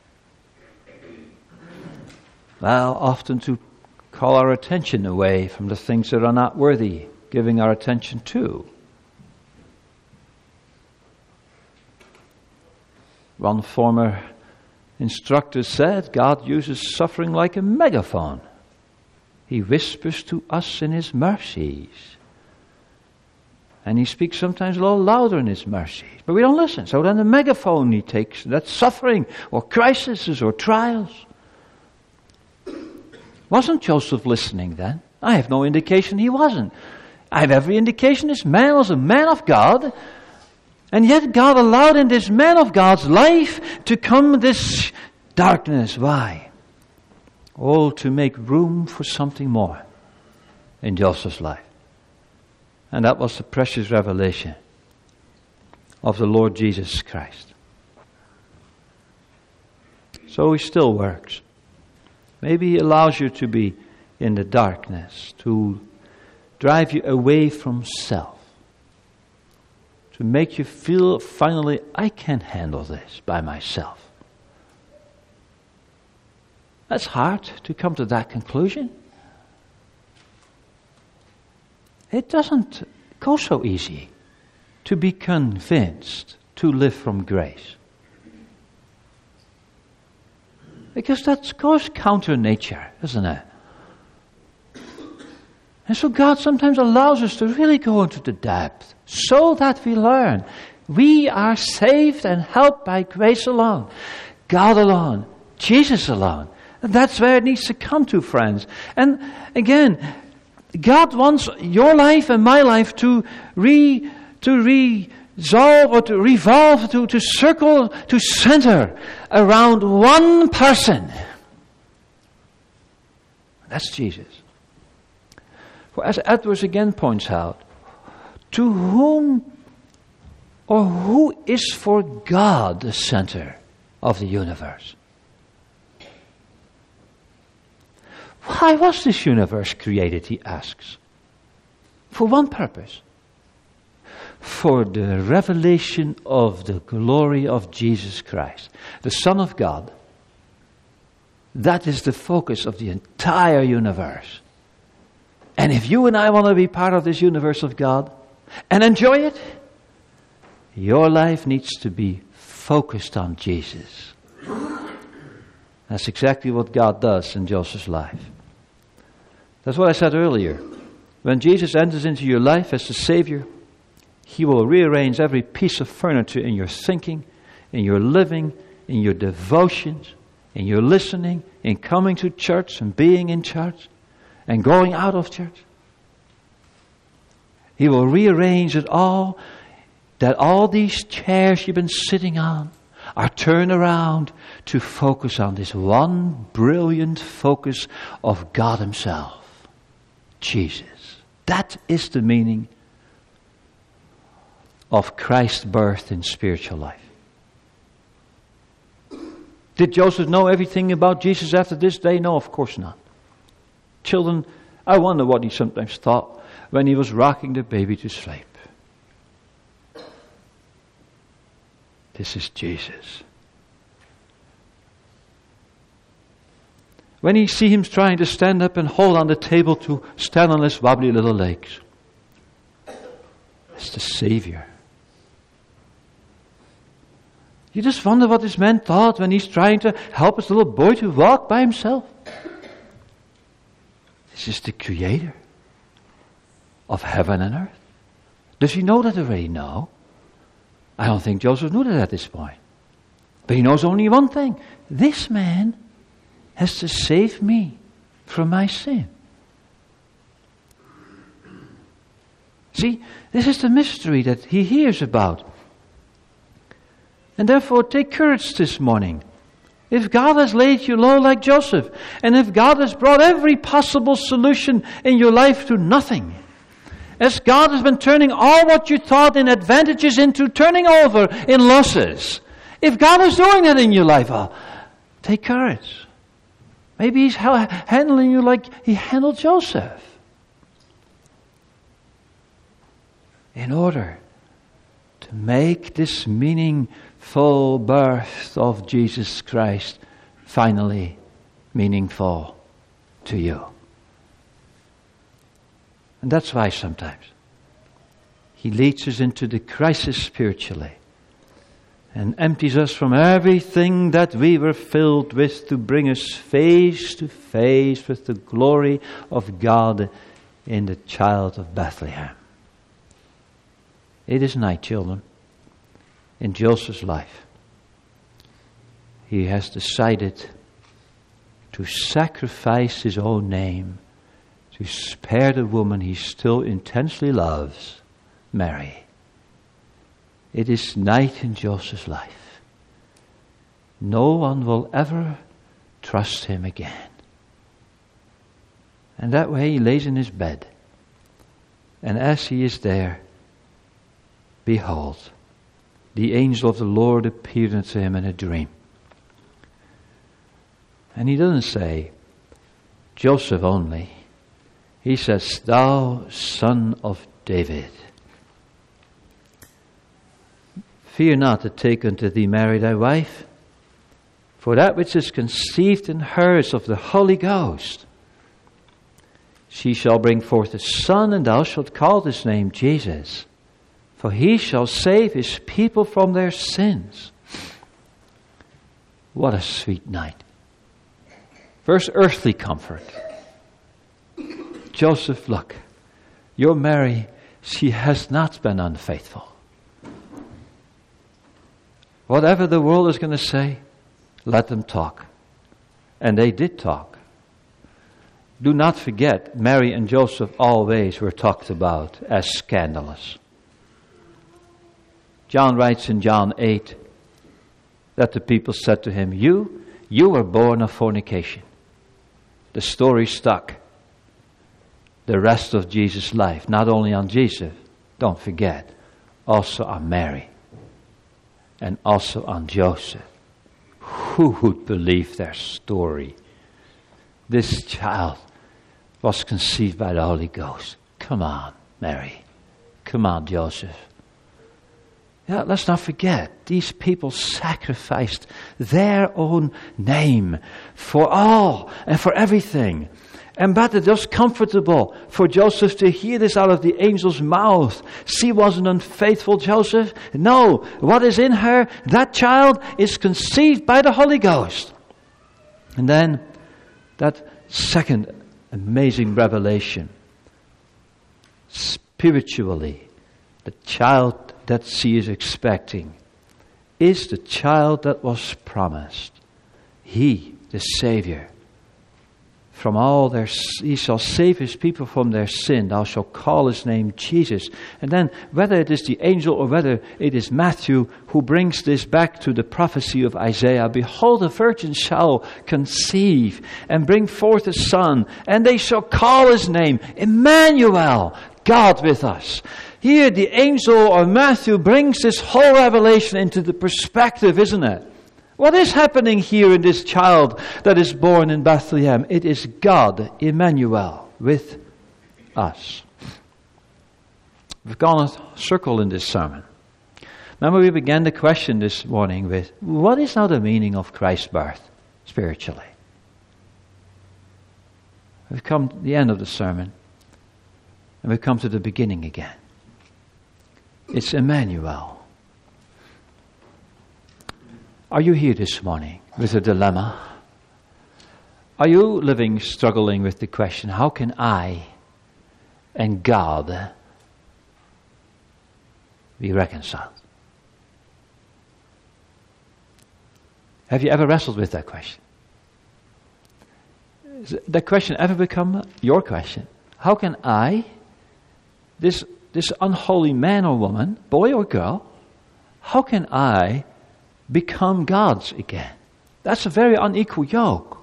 Well, often to call our attention away from the things that are not worthy giving our attention to. One former instructor said, God uses suffering like a megaphone. He whispers to us in His mercies. And He speaks sometimes a little louder in His mercies. But we don't listen. So then the megaphone He takes, that's suffering or crises or trials. Wasn't Joseph listening then? I have no indication he wasn't. I have every indication this man was a man of God. And yet God allowed in this man of God's life to come this darkness. Why? All to make room for something more in Joseph's life. And that was the precious revelation of the Lord Jesus Christ. So He still works. Maybe He allows you to be in the darkness, to drive you away from self, to make you feel finally, I can't handle this by myself. That's hard to come to that conclusion. It doesn't go so easy to be convinced to live from grace. Because that goes counter nature, isn't it? And so God sometimes allows us to really go into the depth so that we learn. We are saved and helped by grace alone, God alone, Jesus alone. And that's where it needs to come to, friends. And again, God wants your life and my life to resolve or to revolve, to circle, to center around one person. That's Jesus. For as Edwards again points out, to whom or who is for God the center of the universe? Why was this universe created, he asks? For one purpose. For the revelation of the glory of Jesus Christ, the Son of God. That is the focus of the entire universe. And if you and I want to be part of this universe of God and enjoy it, your life needs to be focused on Jesus. That's exactly what God does in Joseph's life. That's what I said earlier. When Jesus enters into your life as the Savior, He will rearrange every piece of furniture in your thinking, in your living, in your devotions, in your listening, in coming to church and being in church and going out of church. He will rearrange it all, that all these chairs you've been sitting on are turned around to focus on this one brilliant focus of God Himself, Jesus. That is the meaning of Christ's birth in spiritual life. Did Joseph know everything about Jesus after this day? No, of course not. Children, I wonder what he sometimes thought when he was rocking the baby to sleep. This is Jesus. When he see him trying to stand up and hold on the table to stand on his wobbly little legs, it's the Savior. You just wonder what this man thought when he's trying to help his little boy to walk by himself. This is the Creator of heaven and earth. Does he know that already? No. I don't think Joseph knew that at this point. But he knows only one thing. This man has to save me from my sin. See, this is the mystery that he hears about. And therefore, take courage this morning. If God has laid you low like Joseph, and if God has brought every possible solution in your life to nothing, as God has been turning all what you thought in advantages into turning over in losses, if God is doing that in your life, take courage. Maybe He's handling you like He handled Joseph. In order to make this meaningful birth of Jesus Christ finally meaningful to you. And that's why sometimes He leads us into the crisis spiritually and empties us from everything that we were filled with to bring us face to face with the glory of God in the child of Bethlehem. It is night, children. In Joseph's life, he has decided to sacrifice his own name to spare the woman he still intensely loves, Mary. It is night in Joseph's life. No one will ever trust him again. And that way he lays in his bed. And as he is there, behold, the angel of the Lord appeared unto him in a dream. And he doesn't say, Joseph only. He says, thou son of David, fear not to take unto thee Mary thy wife, for that which is conceived in her is of the Holy Ghost. She shall bring forth a son, and thou shalt call his name Jesus, for he shall save his people from their sins. What a sweet night. First, earthly comfort. Joseph, look, your Mary, she has not been unfaithful. Whatever the world is going to say, let them talk. And they did talk. Do not forget, Mary and Joseph always were talked about as scandalous. John writes in John 8 that the people said to him, you were born of fornication. The story stuck. The rest of Jesus' life, not only on Jesus, don't forget, also on Mary and also on Joseph. Who would believe their story? This child was conceived by the Holy Ghost. Come on, Mary. Come on, Joseph. Yeah, let's not forget, these people sacrificed their own name for all and for everything. but it was comfortable for Joseph to hear this out of the angel's mouth. She was an unfaithful Joseph. No, what is in her, that child is conceived by the Holy Ghost. And then that second amazing revelation. Spiritually, the child that she is expecting is the child that was promised. He, the Savior. From all their, he shall save his people from their sin. Thou shalt call his name Jesus. And then, whether it is the angel or whether it is Matthew who brings this back to the prophecy of Isaiah, behold, a virgin shall conceive and bring forth a son, and they shall call his name Emmanuel, God with us. Here, the angel or Matthew brings this whole revelation into the perspective, isn't it? What is happening here in this child that is born in Bethlehem? It is God, Emmanuel, with us. We've gone a circle in this sermon. Remember, we began the question this morning with, what is now the meaning of Christ's birth, spiritually? We've come to the end of the sermon, and we've come to the beginning again. It's Emmanuel. Are you here this morning with a dilemma? Are you struggling with the question, how can I and God be reconciled? Have you ever wrestled with that question? Has that question ever become your question? How can I, this unholy man or woman, boy or girl, how can I become God's again? That's a very unequal yoke.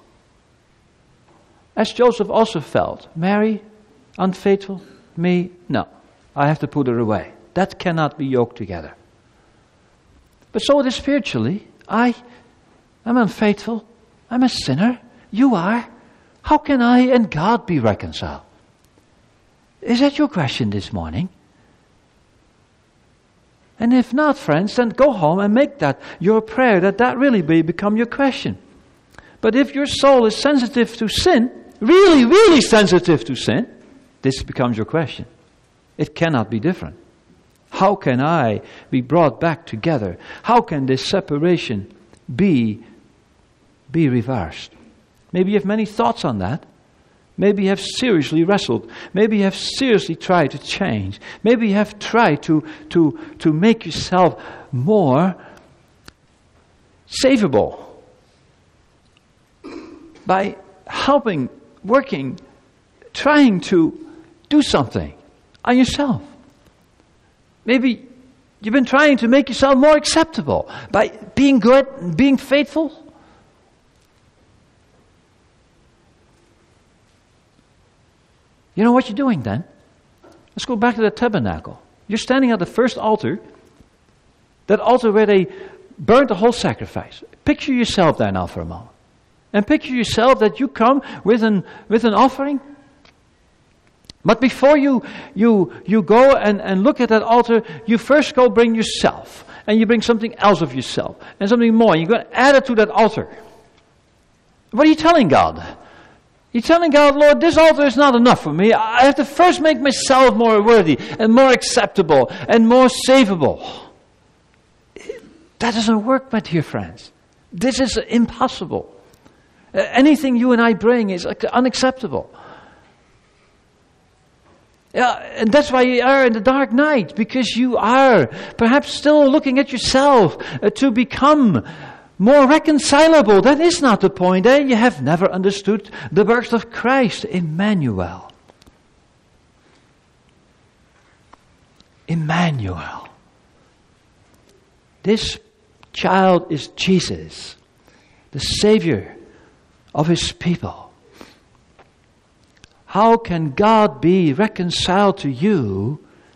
As Joseph also felt, Mary, unfaithful, me, no, I have to put her away. That cannot be yoked together. But so it is spiritually. I'm unfaithful, I'm a sinner, you are. How can I and God be reconciled? Is that your question this morning? And if not, friends, then go home and make that your prayer, that really may become your question. But if your soul is sensitive to sin, really, really sensitive to sin, this becomes your question. It cannot be different. How can I be brought back together? How can this separation be reversed? Maybe you have many thoughts on that. Maybe you have seriously wrestled. Maybe you have seriously tried to change. Maybe you have tried to make yourself more savable by helping, working, trying to do something on yourself. Maybe you've been trying to make yourself more acceptable by being good and being faithful. You know what you're doing then? Let's go back to the tabernacle. You're standing at the first altar, that altar where they burnt the whole sacrifice. Picture yourself there now for a moment. And picture yourself that you come with an offering. But before you go and look at that altar, you first go bring yourself. And you bring something else of yourself. And something more. You're going to add it to that altar. What are you telling God? You're telling God, Lord, this altar is not enough for me. I have to first make myself more worthy and more acceptable and more savable. That doesn't work, my dear friends. This is impossible. Anything you and I bring is unacceptable. Yeah, and that's why you are in the dark night, because you are perhaps still looking at yourself to become more reconcilable. That is not the point. You have never understood the birth of Christ, Emmanuel. Emmanuel. This child is Jesus, the Savior of His people. How can God be reconciled to you?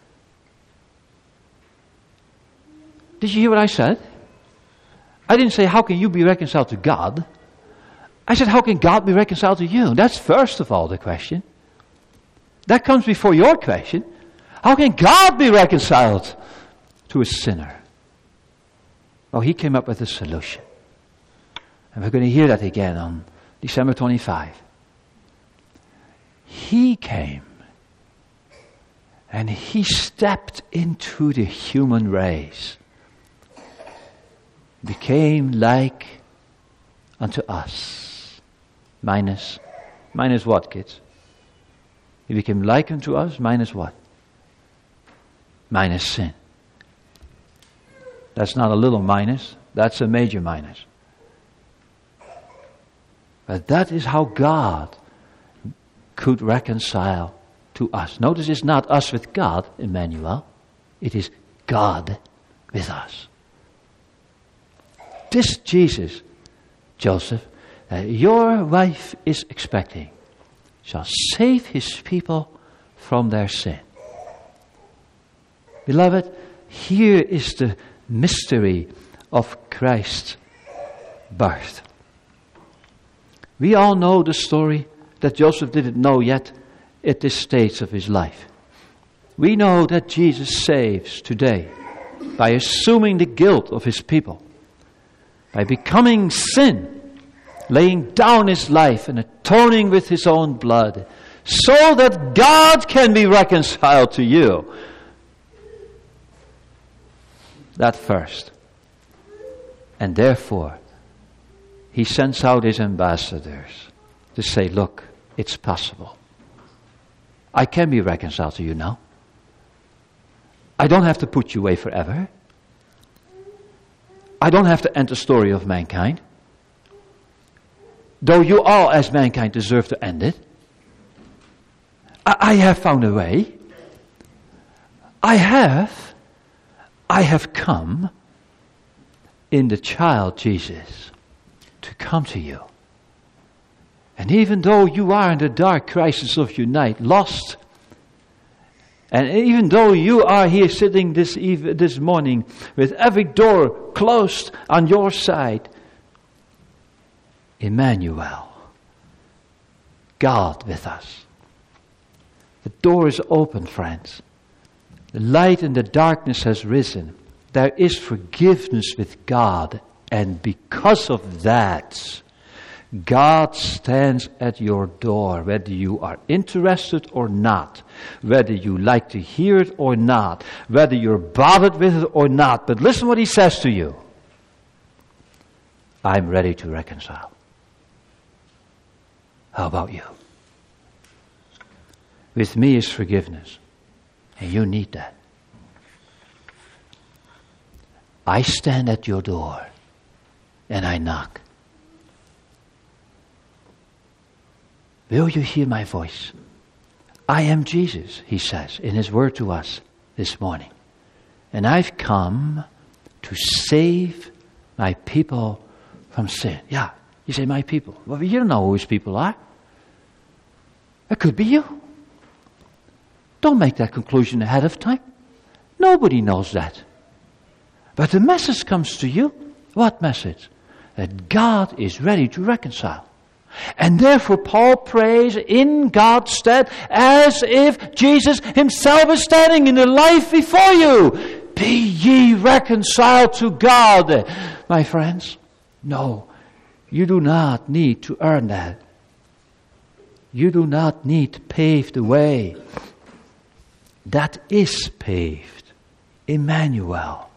Did you hear what I said? I didn't say, how can you be reconciled to God? I said, how can God be reconciled to you? That's first of all the question. That comes before your question. How can God be reconciled to a sinner? Well, He came up with a solution. And we're going to hear that again on December 25. He came and He stepped into the human race, became like unto us. Minus what, kids? He became like unto us, minus what? Minus sin. That's not a little minus, that's a major minus. But that is how God could reconcile to us. Notice it's not us with God, Emmanuel. It is God with us. This Jesus, Joseph, your wife is expecting, shall save His people from their sin. Beloved, here is the mystery of Christ's birth. We all know the story that Joseph didn't know yet at this stage of his life. We know that Jesus saves today by assuming the guilt of His people, by becoming sin, laying down His life and atoning with His own blood, so that God can be reconciled to you. That first. And therefore, He sends out His ambassadors to say, look, it's possible. I can be reconciled to you now. I don't have to put you away forever. I don't have to end the story of mankind. Though you all as mankind deserve to end it. I have found a way. I have come in the child Jesus to come to you. And even though you are in the dark crisis of your night, lost, and even though you are here sitting this morning with every door closed on your side, Emmanuel, God with us. The door is open, friends. The light in the darkness has risen. There is forgiveness with God, and because of that, God stands at your door, whether you are interested or not, whether you like to hear it or not, whether you're bothered with it or not. But listen what He says to you. I'm ready to reconcile. How about you? With me is forgiveness, and you need that. I stand at your door, and I knock. Will you hear my voice? I am Jesus, He says in His word to us this morning. And I've come to save my people from sin. Yeah, you say my people. Well, you don't know who His people are. It could be you. Don't make that conclusion ahead of time. Nobody knows that. But the message comes to you. What message? That God is ready to reconcile. And therefore Paul prays in God's stead as if Jesus Himself is standing in the life before you. Be ye reconciled to God. My friends, no, you do not need to earn that. You do not need to pave the way. That is paved. Emmanuel.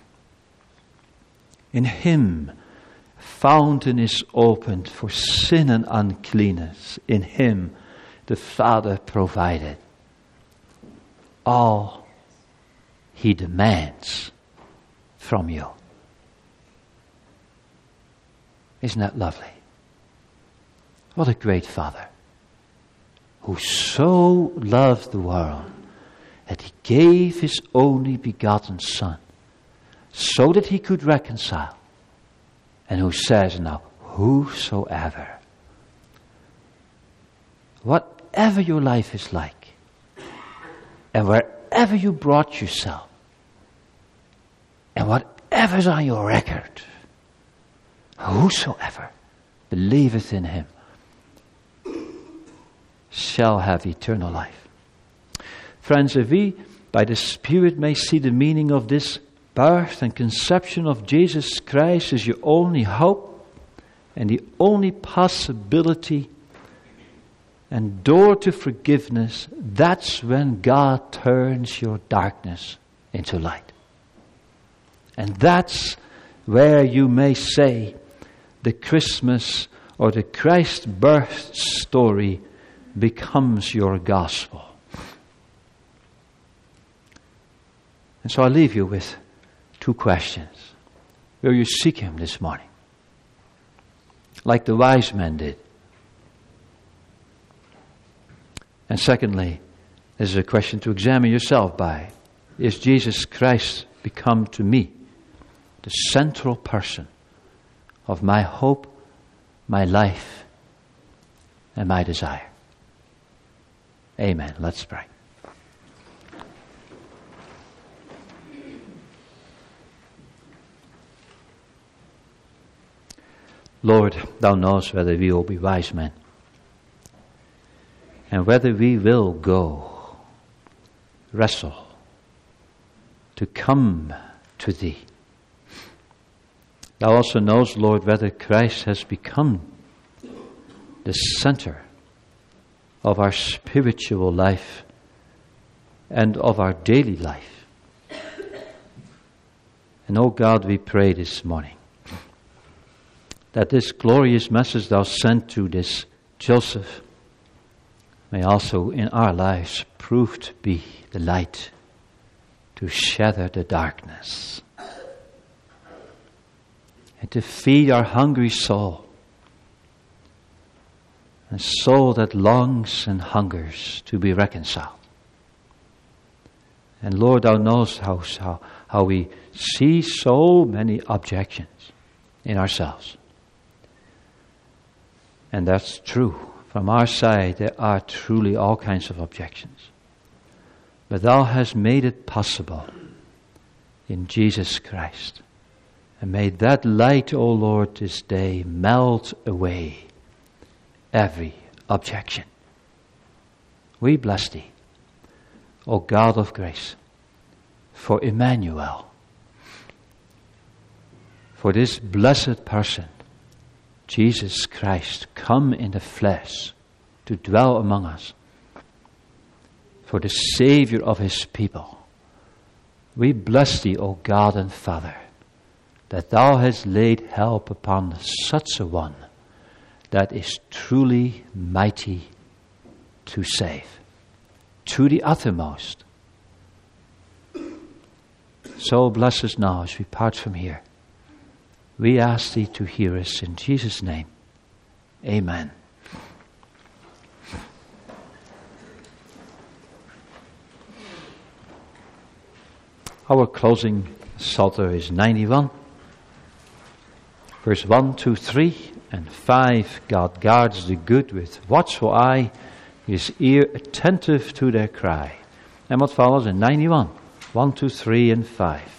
In Him, fountain is opened for sin and uncleanness. In Him, the Father provided. All He demands from you. Isn't that lovely? What a great Father, who so loved the world that He gave His only begotten Son, so that He could reconcile. And who says now, whosoever, whatever your life is like, and wherever you brought yourself, and whatever's on your record, whosoever believeth in Him shall have eternal life. Friends, if we by the Spirit may see the meaning of this birth and conception of Jesus Christ as your only hope and the only possibility and door to forgiveness, that's when God turns your darkness into light. And that's where you may say the Christmas or the Christ birth story becomes your gospel. And so I leave you with two questions. Will you seek Him this morning? Like the wise men did. And secondly, this is a question to examine yourself by. Is Jesus Christ become to me the central person of my hope, my life, and my desire? Amen. Let's pray. Lord, Thou knowest whether we will be wise men and whether we will go, wrestle, to come to Thee. Thou also knowest, Lord, whether Christ has become the center of our spiritual life and of our daily life. And oh God, we pray this morning that this glorious message Thou sent to this Joseph may also in our lives prove to be the light to shatter the darkness and to feed our hungry soul, a soul that longs and hungers to be reconciled. And Lord, Thou knowest how we see so many objections in ourselves. And that's true. From our side, there are truly all kinds of objections. But Thou hast made it possible in Jesus Christ. And may that light, O Lord, this day melt away every objection. We bless Thee, O God of grace, for Emmanuel, for this blessed person, Jesus Christ, come in the flesh to dwell among us, for the Savior of His people. We bless Thee, O God and Father, that Thou hast laid help upon such a one that is truly mighty to save, to the uttermost. So bless us now as we part from here. We ask Thee to hear us in Jesus' name. Amen. Our closing Psalter is 91. Verse 1, 2, 3, and 5. God guards the good with watchful eye, His ear attentive to their cry. And what follows in 91, 1, 2, 3, and 5.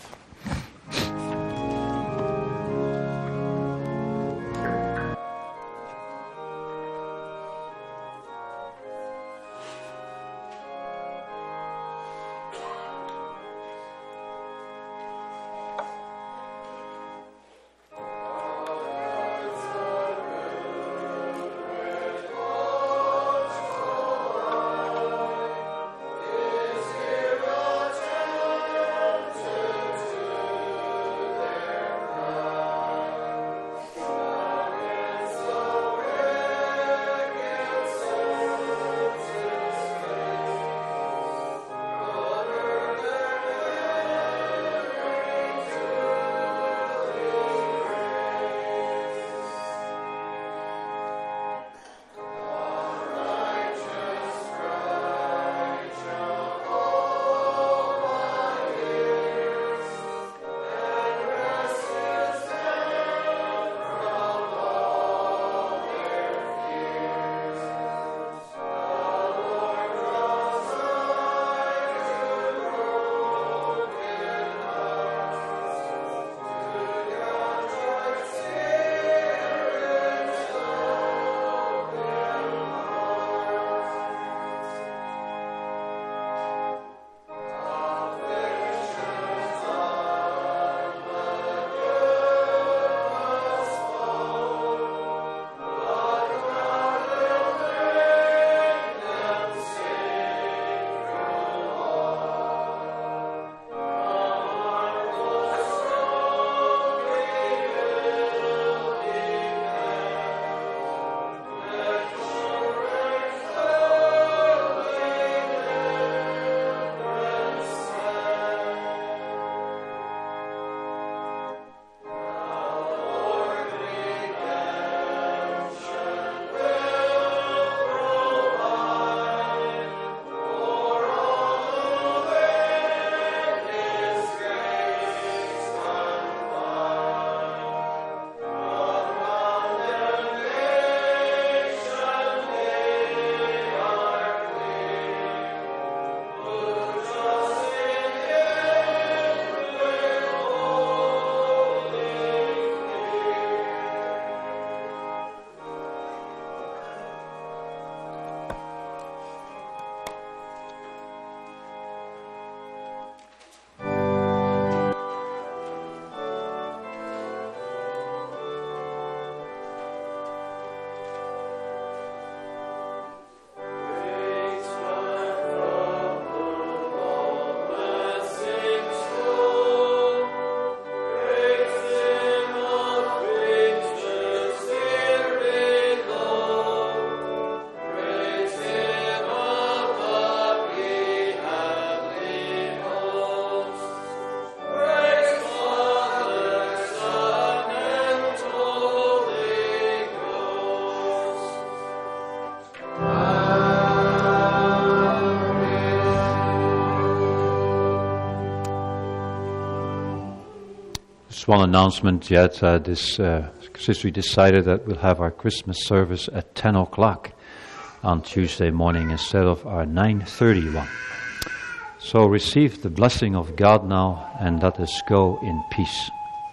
Just one announcement yet. Since we decided that we'll have our Christmas service at 10 o'clock on Tuesday morning instead of our 9:30 one. So receive the blessing of God now, and let us go in peace.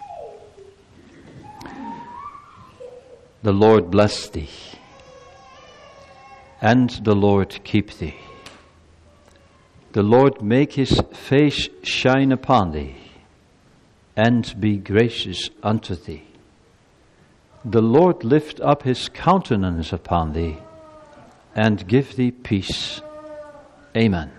The Lord bless thee, and the Lord keep thee. The Lord make his face shine upon thee, and be gracious unto thee. The Lord lift up his countenance upon thee, and give thee peace. Amen.